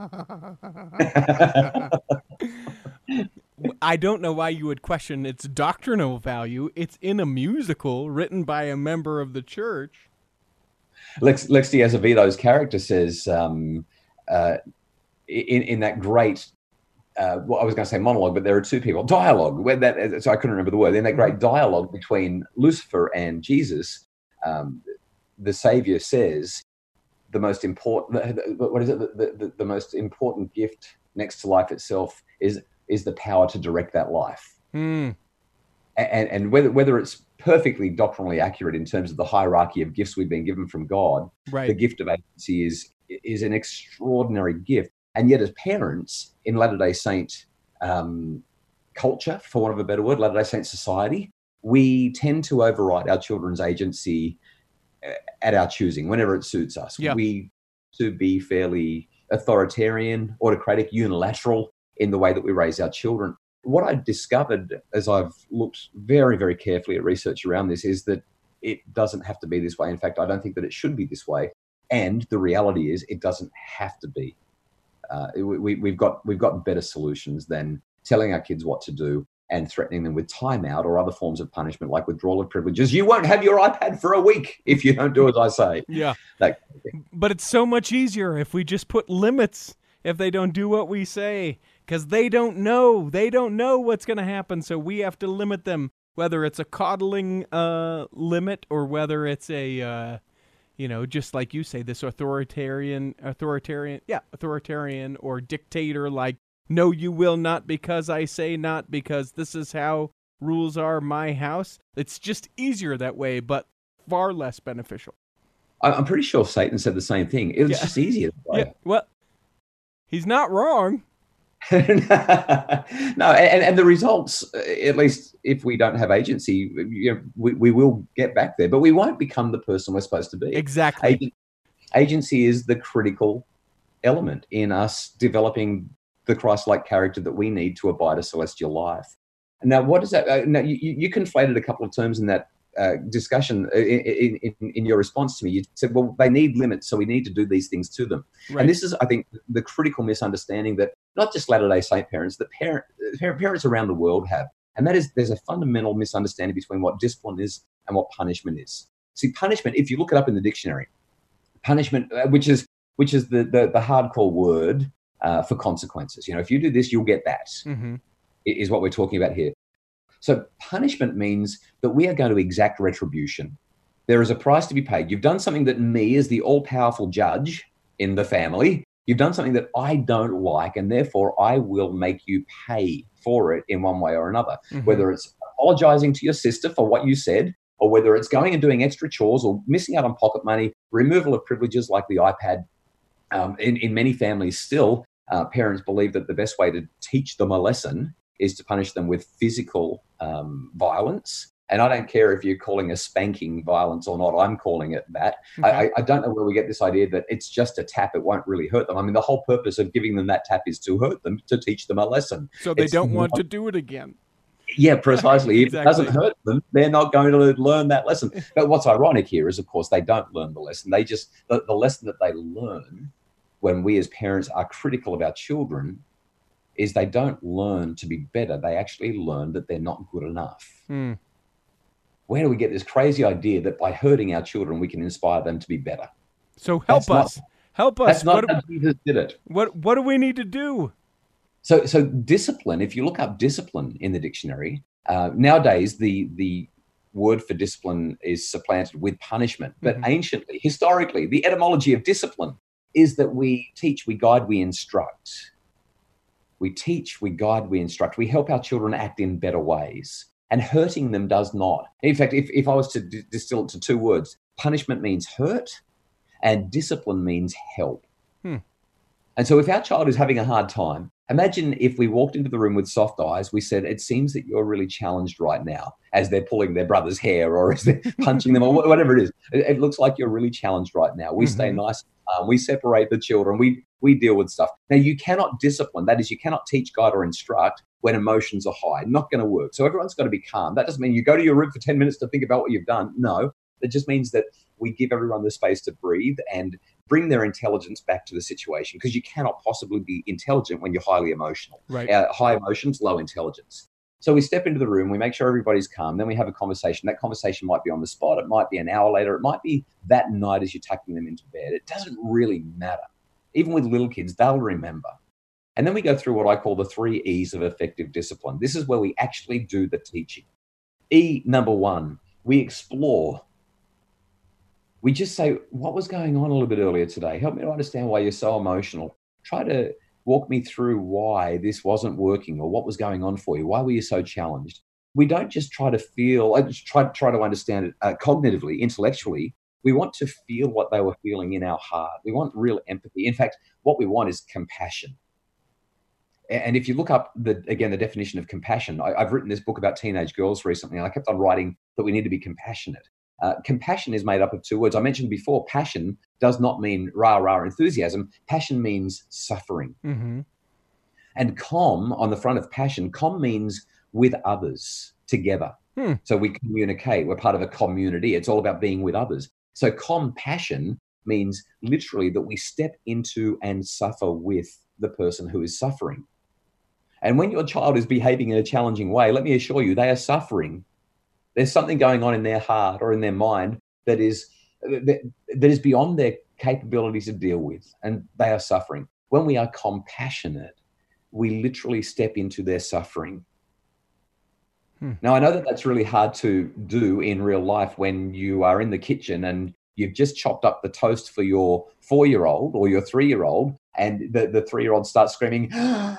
I don't know why you would question its doctrinal value. It's in a musical written by a member of the church. Lex, Lex Azevedo's character says, um, uh, in, in that great, uh, well, I was going to say monologue, but there are two people, dialogue, where that, so I couldn't remember the word, in that great dialogue between Lucifer and Jesus, um, the Savior says, the most important, what is it, the, the, the most important gift next to life itself is, is the power to direct that life. Hmm. And, and whether whether it's perfectly doctrinally accurate in terms of the hierarchy of gifts we've been given from God, Right. the gift of agency is is an extraordinary gift. And yet, as parents in Latter-day Saint um, culture, for want of a better word, Latter-day Saint society, we tend to override our children's agency at our choosing, whenever it suits us. Yeah. We to be fairly authoritarian, autocratic, unilateral in the way that we raise our children. What I discovered as I've looked very, very carefully at research around this is that it doesn't have to be this way. In fact, I don't think that it should be this way. And the reality is it doesn't have to be. Uh, we, we've got we've got better solutions than telling our kids what to do and threatening them with timeout or other forms of punishment like withdrawal of privileges. You won't have your iPad for a week if you don't do as I say. Yeah. That kind of thing. But it's so much easier if we just put limits if they don't do what we say, because they don't know. They don't know what's going to happen, so we have to limit them, whether it's a coddling uh, limit or whether it's a, uh, you know, just like you say, this authoritarian, authoritarian, yeah, authoritarian or dictator like, no, you will not because I say not, because this is how rules are my house. It's just easier that way, but far less beneficial. I'm pretty sure Satan said the same thing. It was Yeah. just easier. Yeah, well, he's not wrong. no, and, and the results, at least if we don't have agency, you know, we, we will get back there, but we won't become the person we're supposed to be. Exactly. Agen- agency is the critical element in us developing the Christ-like character that we need to abide a celestial life. Now, what is that? Uh, now, you, you conflated a couple of terms in that uh, discussion in, in, in your response to me. You said, well, they need limits, so we need to do these things to them. Right. And this is, I think, the critical misunderstanding that not just Latter-day Saint parents, that parent, parents around the world have. And that is, there's a fundamental misunderstanding between what discipline is and what punishment is. See, punishment, if you look it up in the dictionary, punishment, uh, which is which is the, the, the hardcore word uh, for consequences. You know, if you do this, you'll get that, Mm-hmm. is what we're talking about here. So punishment means that we are going to exact retribution. There is a price to be paid. You've done something that me, as the all-powerful judge in the family, you've done something that I don't like, and therefore I will make you pay for it in one way or another, Mm-hmm. whether it's apologizing to your sister for what you said, or whether it's going and doing extra chores or missing out on pocket money, removal of privileges like the iPad. Um, in, in many families still, uh, parents believe that the best way to teach them a lesson is to punish them with physical um, violence. And I don't care if you're calling a spanking violence or not, I'm calling it that. Okay. I, I don't know where we get this idea that it's just a tap, it won't really hurt them. I mean, the whole purpose of giving them that tap is to hurt them, to teach them a lesson. So they It's don't want not- to do it again. Yeah, precisely. If Exactly. it doesn't hurt them, they're not going to learn that lesson. But what's ironic here is, of course, they don't learn the lesson. They just, the, the lesson that they learn when we as parents are critical of our children is they don't learn to be better. They actually learn that they're not good enough. Hmm. Where do we get this crazy idea that by hurting our children, we can inspire them to be better? So help That's not- us. help us. That's not What, how Jesus did it. what, what do we need to do? So, so discipline, if you look up discipline in the dictionary, uh, nowadays the the word for discipline is supplanted with punishment. But Mhm. anciently, historically, the etymology of discipline is that we teach, we guide, we instruct. We teach, we guide, we instruct. We help our children act in better ways. And hurting them does not. In fact, if, if I was to d- distill it to two words, punishment means hurt and discipline means help. Hmm. And so if our child is having a hard time, imagine if we walked into the room with soft eyes, we said, it seems that you're really challenged right now, as they're pulling their brother's hair or as they're punching them or wh- whatever it is. It, it looks like you're really challenged right now. We stay Mhm. nice and calm. We separate the children. We, we deal with stuff. Now, you cannot discipline. That is, you cannot teach, guide, or instruct when emotions are high. Not going to work. So everyone's got to be calm. That doesn't mean you go to your room for ten minutes to think about what you've done. No, it just means that we give everyone the space to breathe and bring their intelligence back to the situation, because you cannot possibly be intelligent when you're highly emotional. Right. Uh, high emotions, low intelligence. So we step into the room, we make sure everybody's calm, then we have a conversation. That conversation might be on the spot, it might be an hour later, it might be that night as you're tucking them into bed. It doesn't really matter. Even with little kids, they'll remember. And then we go through what I call the three E's of effective discipline. This is where we actually do the teaching. E, number one, we explore. We just say, what was going on a little bit earlier today? Help me to understand why you're so emotional. Try to Walk me through why this wasn't working or what was going on for you. Why were you so challenged? We don't just try to feel, I just try, try to understand it uh, cognitively, intellectually. We want to feel what they were feeling in our heart. We want real empathy. In fact, what we want is compassion. And if you look up, the again, the definition of compassion, I, I've written this book about teenage girls recently, and I kept on writing that we need to be compassionate. Uh, compassion is made up of two words. I mentioned before, passion does not mean rah, rah, enthusiasm. Passion means suffering. Mm-hmm. And com, on the front of passion, com means with others, together. Hmm. So we communicate. We're part of a community. It's all about being with others. So compassion means literally that we step into and suffer with the person who is suffering. And when your child is behaving in a challenging way, let me assure you, they are suffering. There's something going on in their heart or in their mind that is that, that is beyond their capability to deal with, and they are suffering. When we are compassionate, we literally step into their suffering. Hmm. Now, I know that that's really hard to do in real life when you are in the kitchen and you've just chopped up the toast for your four-year-old or your three-year-old, and the, the three-year-old starts screaming,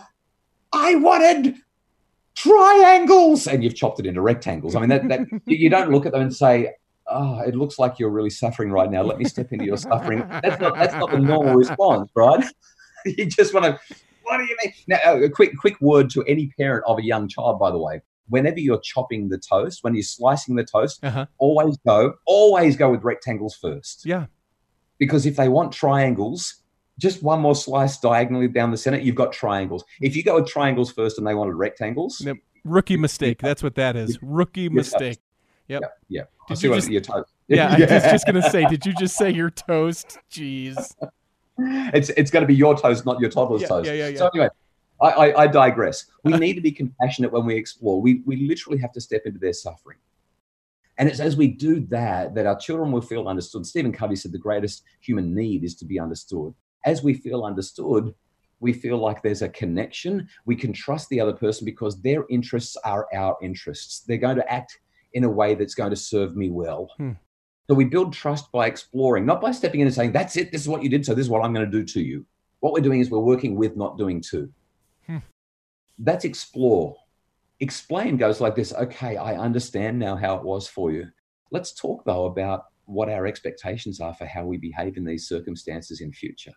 I wanted triangles, and you've chopped it into rectangles. I mean, that, that you don't look at them and say, oh, it looks like you're really suffering right now. Let me step into your suffering. That's not, that's not the normal response, right? You just want to, what do you mean? Now, a quick, quick word to any parent of a young child, by the way. Whenever you're chopping the toast, when you're slicing the toast, uh-huh. always go, always go with rectangles first. Yeah. Because if they want triangles, just one more slice diagonally down the center, you've got triangles. If you go with triangles first and they wanted rectangles. Yep. Rookie mistake. That's what that is. Rookie mistake. Yep. Yeah. yeah. Did you you just, your toast. Yeah, I was just going to say, did you just say your toast? Jeez. It's it's going to be your toast, not your toddler's yeah, toast. Yeah, yeah, yeah. So anyway, I, I, I digress. We need to be compassionate when we explore. We we literally have to step into their suffering. And it's as we do that, that our children will feel understood. Stephen Covey said the greatest human need is to be understood. As we feel understood, we feel like there's a connection. We can trust the other person because their interests are our interests. They're going to act in a way that's going to serve me well. Hmm. So we build trust by exploring, not by stepping in and saying, that's it, this is what you did, so this is what I'm going to do to you. What we're doing is we're working with, not doing to. Hmm. That's explore. Explain goes like this. Okay, I understand now how it was for you. Let's talk, though, about what our expectations are for how we behave in these circumstances in future.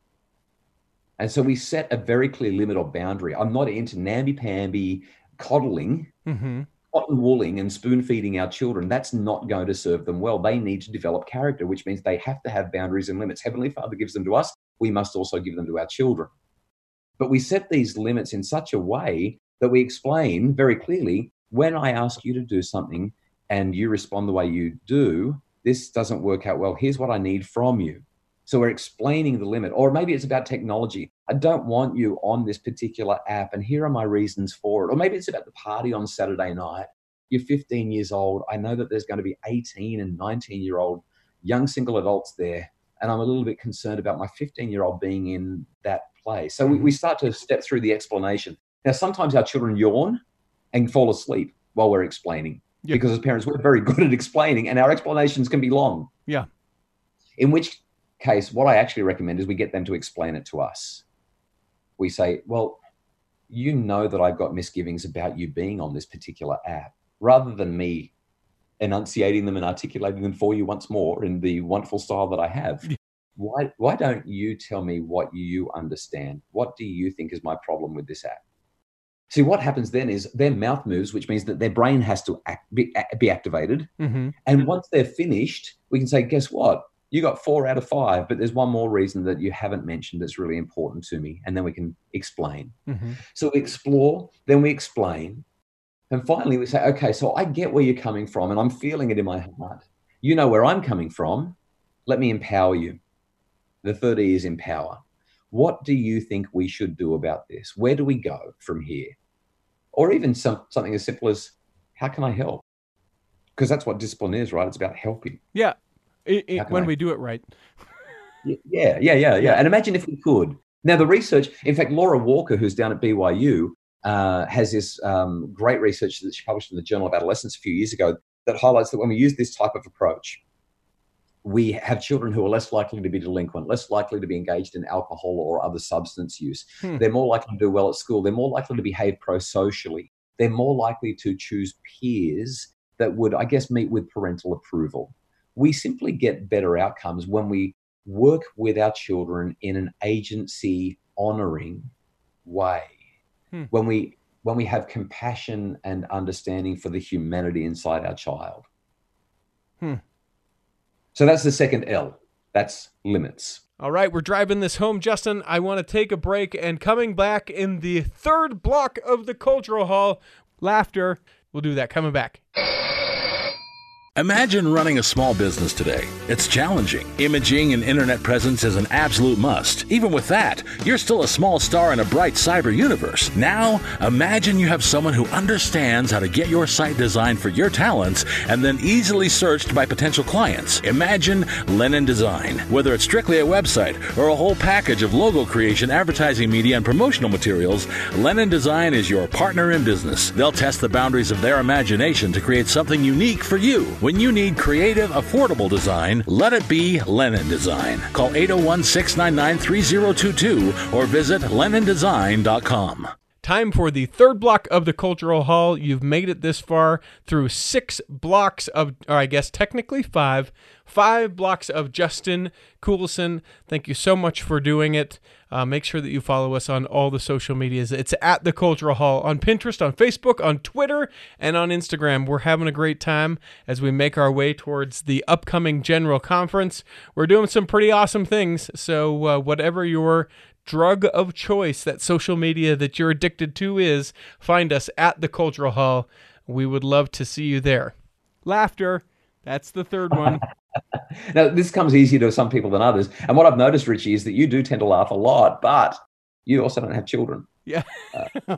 And so we set a very clear limit or boundary. I'm not into namby-pamby coddling, mm-hmm. cotton wooling and spoon feeding our children. That's not going to serve them well. They need to develop character, which means they have to have boundaries and limits. Heavenly Father gives them to us. We must also give them to our children. But we set these limits in such a way that we explain very clearly, when I ask you to do something and you respond the way you do, this doesn't work out well. Here's what I need from you. So we're explaining the limit. Or maybe it's about technology. I don't want you on this particular app, and here are my reasons for it. Or maybe it's about the party on Saturday night. You're fifteen years old. I know that there's going to be eighteen and nineteen-year-old young single adults there, and I'm a little bit concerned about my fifteen-year-old being in that place. So we, we start to step through the explanation. Now, sometimes our children yawn and fall asleep while we're explaining. Yep. Because as parents, we're very good at explaining, and our explanations can be long. Yeah. In which case, what I actually recommend is we get them to explain it to us. We say, well, you know that I've got misgivings about you being on this particular app, rather than me enunciating them and articulating them for you once more in the wonderful style that I have. Yeah. Why, why don't you tell me what you understand? What do you think is my problem with this app? See, what happens then is their mouth moves, which means that their brain has to act, be, be activated. Mm-hmm. And once they're finished, we can say, guess what? You got four out of five, but there's one more reason that you haven't mentioned that's really important to me. And then we can explain. Mm-hmm. So we explore, then we explain. And finally we say, okay, so I get where you're coming from and I'm feeling it in my heart. You know where I'm coming from. Let me empower you. The third E is empower. What do you think we should do about this? Where do we go from here? Or even some, something as simple as, how can I help? Because that's what discipline is, right? It's about helping. Yeah. It, it, when I, we do it right. yeah, yeah, yeah, yeah, yeah. And imagine if we could. Now, the research, in fact, Laura Walker, who's down at B Y U, uh, has this um, great research that she published in the Journal of Adolescence a few years ago that highlights that when we use this type of approach, we have children who are less likely to be delinquent, less likely to be engaged in alcohol or other substance use. Hmm. They're more likely to do well at school. They're more likely to behave pro-socially. They're more likely to choose peers that would, I guess, meet with parental approval. We simply get better outcomes when we work with our children in an agency honoring way. Hmm. When we when we have compassion and understanding for the humanity inside our child. Hmm. So that's the second L. That's limits. All right, we're driving this home, Justin. I want to take a break, and coming back in the third block of the Cultural Hall, laughter. We'll do that coming back. Imagine running a small business today. It's challenging. Imaging and internet presence is an absolute must. Even with that, you're still a small star in a bright cyber universe. Now, imagine you have someone who understands how to get your site designed for your talents and then easily searched by potential clients. Imagine Lennon Design. Whether it's strictly a website or a whole package of logo creation, advertising media, and promotional materials, Lennon Design is your partner in business. They'll test the boundaries of their imagination to create something unique for you. When you need creative, affordable design, let it be Lennon Design. Call eight oh one, six nine nine, three oh two two or visit lennon design dot com. Time for the third block of the Cultural Hall. You've made it this far through six blocks of, or I guess technically five, five blocks of Justin Coolson. Thank you so much for doing it. Uh, make sure that you follow us on all the social medias. It's at the Cultural Hall on Pinterest, on Facebook, on Twitter, and on Instagram. We're having a great time as we make our way towards the upcoming General Conference. We're doing some pretty awesome things, so uh, whatever your drug of choice, that social media that you're addicted to is, find us at the Cultural Hall. We would love to see you there. Laughter, that's the third one. Now, this comes easier to some people than others. And what I've noticed, Richie, is that you do tend to laugh a lot, but you also don't have children. Yeah. Uh,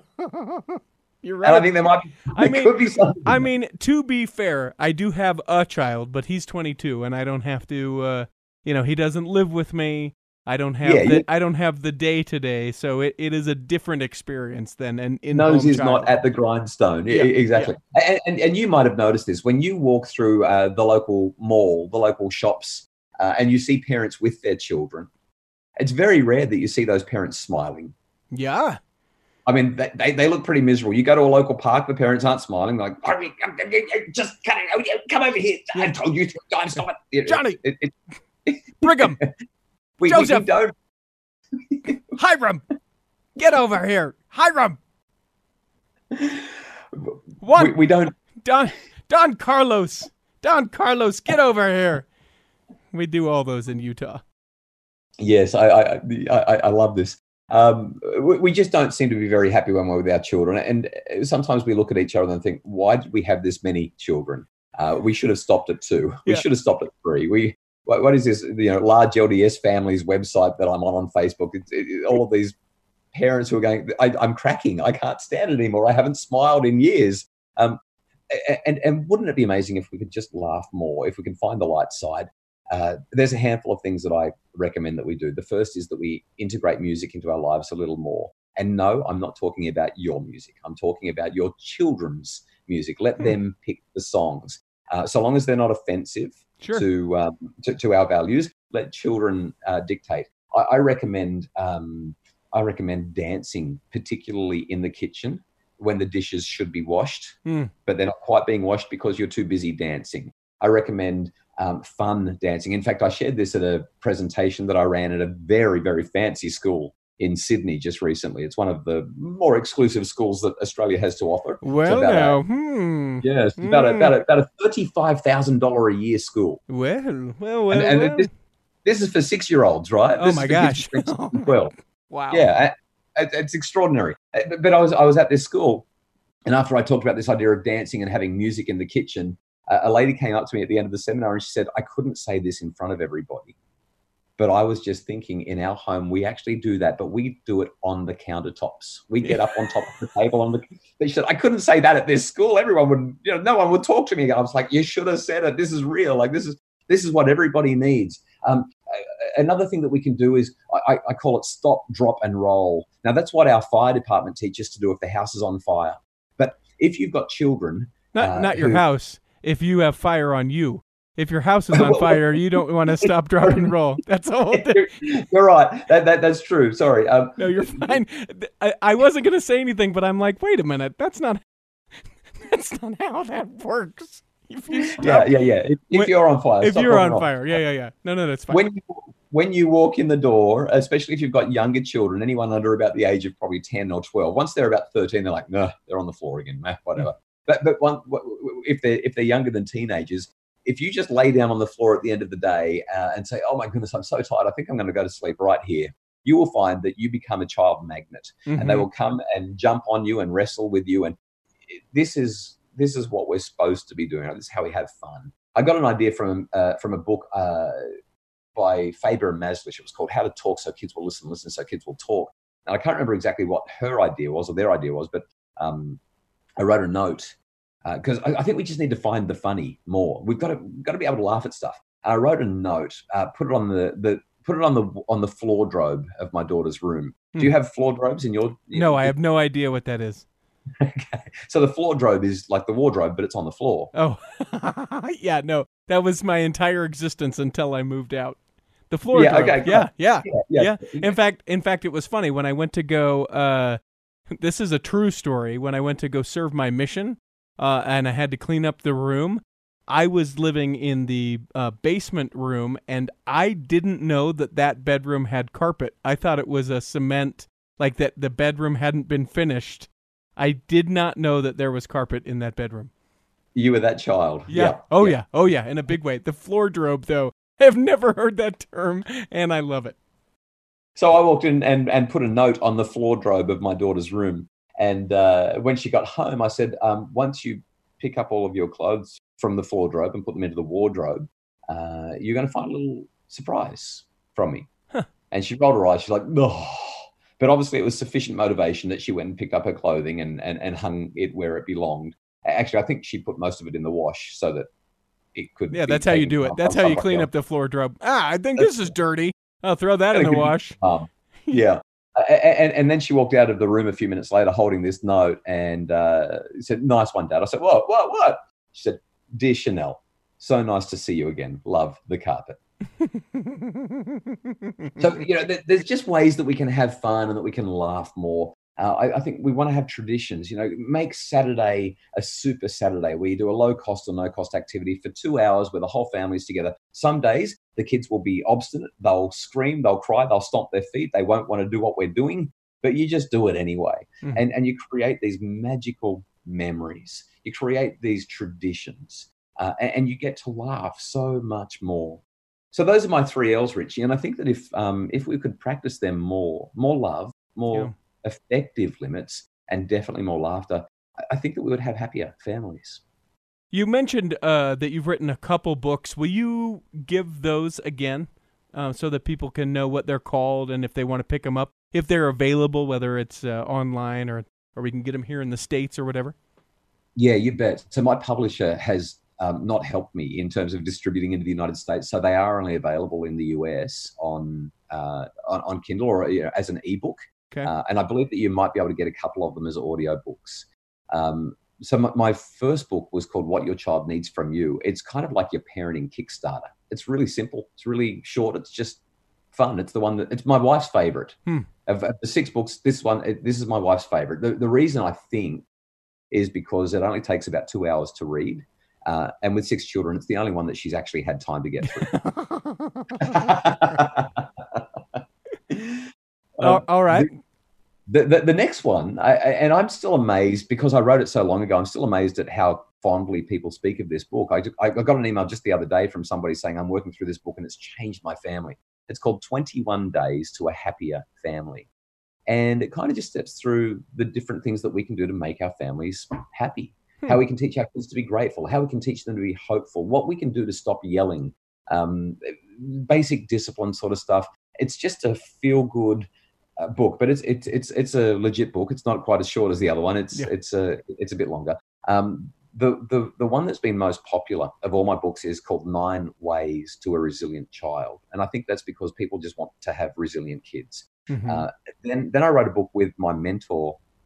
You're right. And I think there might be, there I mean, could be something. I mean, to be fair, I do have a child, but he's twenty-two, and I don't have to, uh, you know, he doesn't live with me. I don't have yeah, the you, I don't have the day to day, so it, it is a different experience than an in nose is child. not at the grindstone. Yeah, exactly. Yeah. And, and and you might have noticed this when you walk through uh, the local mall, the local shops, uh, and you see parents with their children. It's very rare that you see those parents smiling. Yeah. I mean, they, they look pretty miserable. You go to a local park, the parents aren't smiling. They're like, just come, come over here. I told you three times, stop it. Johnny, it, it, it, Brigham. We, Joseph, we don't. Hiram, get over here. Hiram. What? We, we don't. Don, Don Carlos. Don Carlos, get over here. We do all those in Utah. Yes, I I, I, I love this. Um, we, we just don't seem to be very happy when we're with our children. And sometimes we look at each other and think, why did we have this many children? Uh, we should have stopped at two. We yeah. should have stopped at three. We What, what is this, you know, large L D S families website that I'm on on Facebook? It's, it, all of these parents who are going, I, I'm cracking. I can't stand it anymore. I haven't smiled in years. Um, and, and wouldn't it be amazing if we could just laugh more, if we can find the light side? Uh, there's a handful of things that I recommend that we do. The first is that we integrate music into our lives a little more. And no, I'm not talking about your music. I'm talking about your children's music. Let hmm. them pick the songs. Uh, so long as they're not offensive, Sure. To, um, to to our values, let children uh, dictate. I, I recommend um, I recommend dancing, particularly in the kitchen when the dishes should be washed, mm. but they're not quite being washed because you're too busy dancing. I recommend um, fun dancing. In fact, I shared this at a presentation that I ran at a very very fancy school in Sydney just recently. It's one of the more exclusive schools that Australia has to offer. Well, now, a, hmm. Yes, mm. about, a, about, a, about a thirty-five thousand dollars a year school. Well, well, well. And, and well. This, this is for six-year-olds, right? Oh, this my is gosh. twelve. Wow. Yeah, it's extraordinary. But I was I was at this school, and after I talked about this idea of dancing and having music in the kitchen, a lady came up to me at the end of the seminar and she said, I couldn't say this in front of everybody. But I was just thinking, in our home, we actually do that, but we do it on the countertops. We get up on top of the table. On the. She said, I couldn't say that at this school. Everyone would, you know, no one would talk to me. I was like, you should have said it. This is real. Like this is this is what everybody needs. Um, another thing that we can do is I, I call it stop, drop, and roll. Now that's what our fire department teaches to do if the house is on fire. But if you've got children, not uh, not your who, house. If you have fire on you. If your house is on fire, you don't want to stop, drop, and roll. That's the whole thing. You're, you're right. That, that that's true. Sorry. Um, No, you're fine. I, I wasn't going to say anything, but I'm like, wait a minute. That's not that's not how that works. If you stop, yeah, yeah, yeah. If, if When- you're on fire, if stop you're on rolling off. fire. Yeah, yeah, yeah. No, no, that's fine. When you when you walk in the door, especially if you've got younger children, anyone under about the age of probably ten or twelve, once they're about thirteen, they're like, no, they're on the floor again, meh, whatever. But but one, if they're if they're younger than teenagers, if you just lay down on the floor at the end of the day uh, and say, oh my goodness, I'm so tired, I think I'm going to go to sleep right here, you will find that you become a child magnet, Mhm. and they will come and jump on you and wrestle with you. And this is this is what we're supposed to be doing. This is how we have fun. I got an idea from uh, from a book uh, by Faber and Maslish. It was called How to Talk So Kids Will Listen, Listen So Kids Will Talk. And I can't remember exactly what her idea was or their idea was, but um, I wrote a note because uh, I, I think we just need to find the funny more. We've got to we've got to be able to laugh at stuff. And I wrote a note, uh, put it on the, the put it on the on the floor drobe of my daughter's room. Hmm. Do you have floor drobes in your? No, I have no idea what that is. Okay. So the floor drobe is like the wardrobe, but it's on the floor. Oh, yeah, no. That was my entire existence until I moved out. The floor Yeah, drobe. okay, Yeah, yeah, Yeah, yeah. In fact, in fact, it was funny when I went to go. Uh, this is a true story. When I went to go serve my mission, uh, and I had to clean up the room, I was living in the uh, basement room, and I didn't know that that bedroom had carpet. I thought it was a cement, like that the bedroom hadn't been finished. I did not know that there was carpet in that bedroom. You were that child. Yeah. Oh, yeah. Oh, yeah. In a big way. The floor drobe, though, I have never heard that term, and I love it. So I walked in and, and put a note on the floor drobe of my daughter's room. And uh, when she got home, I said, um, once you pick up all of your clothes from the floor drobe and put them into the wardrobe, uh, you're going to find a little surprise from me. Huh. And she rolled her eyes. She's like, no. But obviously it was sufficient motivation that she went and picked up her clothing and, and, and hung it where it belonged. Actually, I think she put most of it in the wash so that it could. Yeah, be that's how you taken do it. from That's how you somebody clean else. up the floor drobe. Ah, I think this is dirty. I'll throw that in the wash. Um, yeah. Uh, and, and then she walked out of the room a few minutes later holding this note and uh, said, nice one, Dad. I said, what, what, what? She said, dear Chanel, so nice to see you again. Love the carpet. So, you know, th- there's just ways that we can have fun and that we can laugh more. Uh, I, I think we want to have traditions, you know, make Saturday a super Saturday where you do a low cost or no cost activity for two hours where the whole family's together. Some days the kids will be obstinate. They'll scream, they'll cry, they'll stomp their feet. They won't want to do what we're doing, but you just do it anyway. Mhm. And, and you create these magical memories. You create these traditions uh, and, and you get to laugh so much more. So those are my three L's, Richie. And I think that if um, if we could practice them more, more love, more Yeah. effective limits, and definitely more laughter, I- I think that we would have happier families. You mentioned uh, that you've written a couple books. Will you give those again uh, so that people can know what they're called and if they want to pick them up, if they're available, whether it's uh, online or, or we can get them here in the States or whatever? Yeah, you bet. So my publisher has um, not helped me in terms of distributing into the United States. So they are only available in the U S on uh, on, on Kindle or you know, as an ebook. Okay. Uh, and I believe that you might be able to get a couple of them as audio books. Um, so my, my first book was called What Your Child Needs From You. It's kind of like your parenting Kickstarter. It's really simple. It's really short. It's just fun. It's the one that it's my wife's favorite. Hmm. Of, of the six books, this one, it, this is my wife's favorite. The, the reason I think is because it only takes about two hours to read. Uh, and with six children, it's the only one that she's actually had time to get through. all, all right. The, the, the next one, I, I, and I'm still amazed because I wrote it so long ago, I'm still amazed at how fondly people speak of this book. I, ju- I got an email just the other day from somebody saying, I'm working through this book and it's changed my family. It's called twenty-one Days to a Happier Family. And it kind of just steps through the different things that we can do to make our families happy. Hmm. How we can teach our kids to be grateful, how we can teach them to be hopeful, what we can do to stop yelling, um, basic discipline sort of stuff. It's just a feel-good uh, book, but it's it's it's it's a legit book. It's not quite as short as the other one. It's Yeah. it's a it's a bit longer. Um, the the the one that's been most popular of all my books is called Nine Ways to a Resilient Child, and I think that's because people just want to have resilient kids. Mhm. Uh, then then I wrote a book with my mentor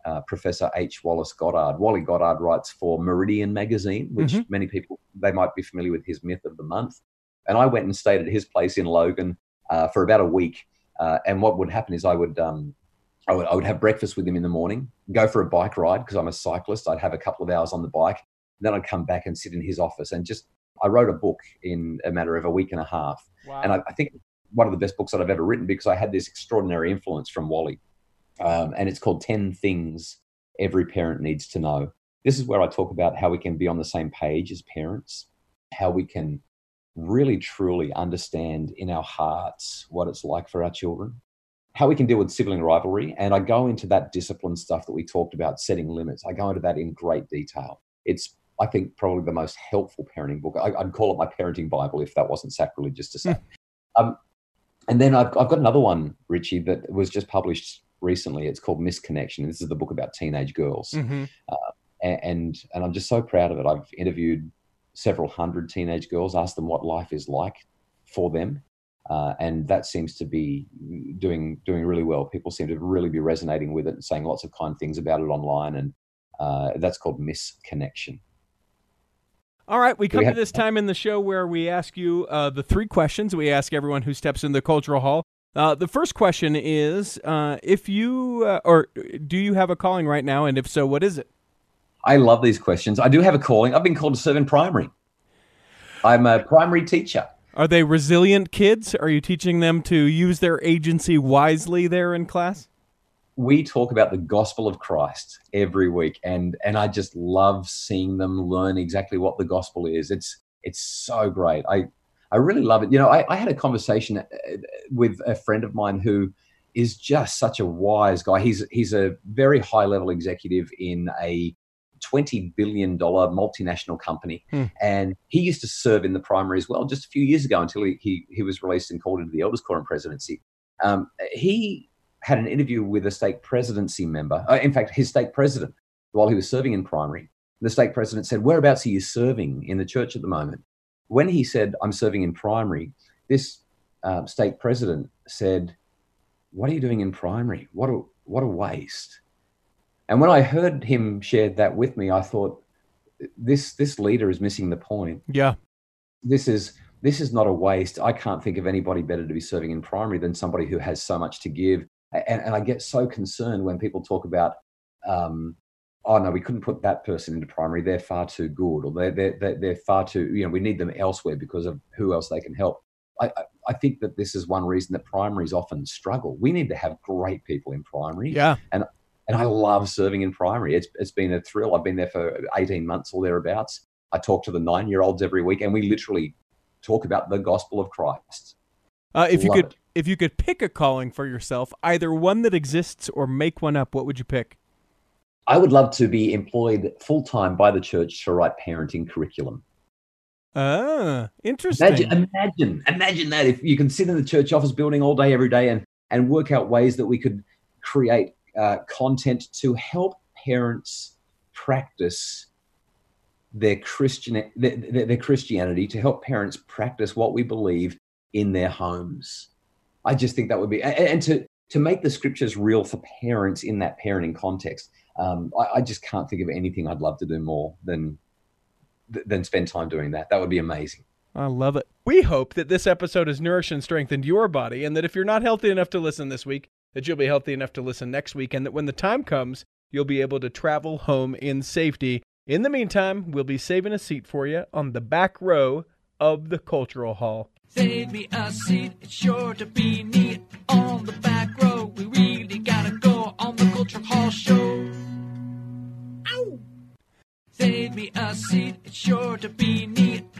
uh, Professor H. Wallace Goddard. Wally Goddard writes for Meridian magazine, which Mhm. many people, they might be familiar with his Myth of the Month. And I went and stayed at his place in Logan uh, for about a week. Uh, and what would happen is I would, um, I would I would have breakfast with him in the morning, go for a bike ride because I'm a cyclist. I'd have a couple of hours on the bike. Then I'd come back and sit in his office and just, I wrote a book in a matter of a week and a half. Wow. And I, I think one of the best books that I've ever written because I had this extraordinary influence from Wally. Um, and it's called ten Things Every Parent Needs to Know. This is where I talk about how we can be on the same page as parents, how we can really, truly understand in our hearts what it's like for our children, how we can deal with sibling rivalry. And I go into that discipline stuff that we talked about, setting limits. I go into that in great detail. It's, I think, probably the most helpful parenting book. I, I'd call it my parenting Bible if that wasn't sacrilegious to say. um, and then I've, I've got another one, Richie, that was just published recently. It's called Misconnection. This is the book about teenage girls. Mm-hmm. Uh, and, and I'm just so proud of it. I've interviewed several hundred teenage girls, asked them what life is like for them. Uh, and that seems to be doing doing really well. People seem to really be resonating with it and saying lots of kind things about it online. And uh, that's called Misconnection. All right, we come we have- to this time in the show where we ask you uh, the three questions we ask everyone who steps in the Cultural Hall. Uh, the first question is, uh, if you, uh, or do you have a calling right now? And if so, what is it? I love these questions. I do have a calling. I've been called to serve in primary. I'm a primary teacher. Are they resilient kids? Are you teaching them to use their agency wisely there in class? We talk about the gospel of Christ every week, and and I just love seeing them learn exactly what the gospel is. It's it's so great. I I really love it. You know, I, I had a conversation with a friend of mine who is just such a wise guy. He's he's a very high level executive in a twenty billion dollars multinational company. Hmm. And he used to serve in the primary as well just a few years ago until he he, he was released and called into the Elders Quorum presidency. Um, he had an interview with a stake presidency member, uh, in fact, his stake president, while he was serving in primary. The stake president said, whereabouts are you serving in the church at the moment? When he said, I'm serving in primary, this uh, stake president said, what are you doing in primary? What a, what a waste. And when I heard him share that with me, I thought, this this leader is missing the point. Yeah. This is this is not a waste. I can't think of anybody better to be serving in primary than somebody who has so much to give. And, and I get so concerned when people talk about, um, oh, no, we couldn't put that person into primary. They're far too good, or they're, they're, they're far too, you know, we need them elsewhere because of who else they can help. I, I, I think that this is one reason that primaries often struggle. We need to have great people in primary. Yeah. And And I love serving in primary. It's It's been a thrill. I've been there for eighteen months or thereabouts. I talk to the nine-year-olds every week, and we literally talk about the gospel of Christ. Uh, if you Love could, it. if you could pick a calling for yourself, either one that exists or make one up, what would you pick? I would love to be employed full-time by the church to write parenting curriculum. Ah, interesting. Imagine, imagine, imagine that if you can sit in the church office building all day, every day, and and work out ways that we could create uh, content to help parents practice their Christian their, their, their Christianity, to help parents practice what we believe in their homes. I just think that would be, and, and to to make the scriptures real for parents in that parenting context. Um, I, I just can't think of anything I'd love to do more than than spend time doing that. That would be amazing. I love it. We hope that this episode has nourished and strengthened your body, and that if you're not healthy enough to listen this week, that you'll be healthy enough to listen next week, and that when the time comes, you'll be able to travel home in safety. In the meantime, we'll be saving a seat for you on the back row of the Cultural Hall. Save me a seat, it's sure to be neat. On the back row, we really gotta go on the Cultural Hall show. Ow! Save me a seat, it's sure to be neat.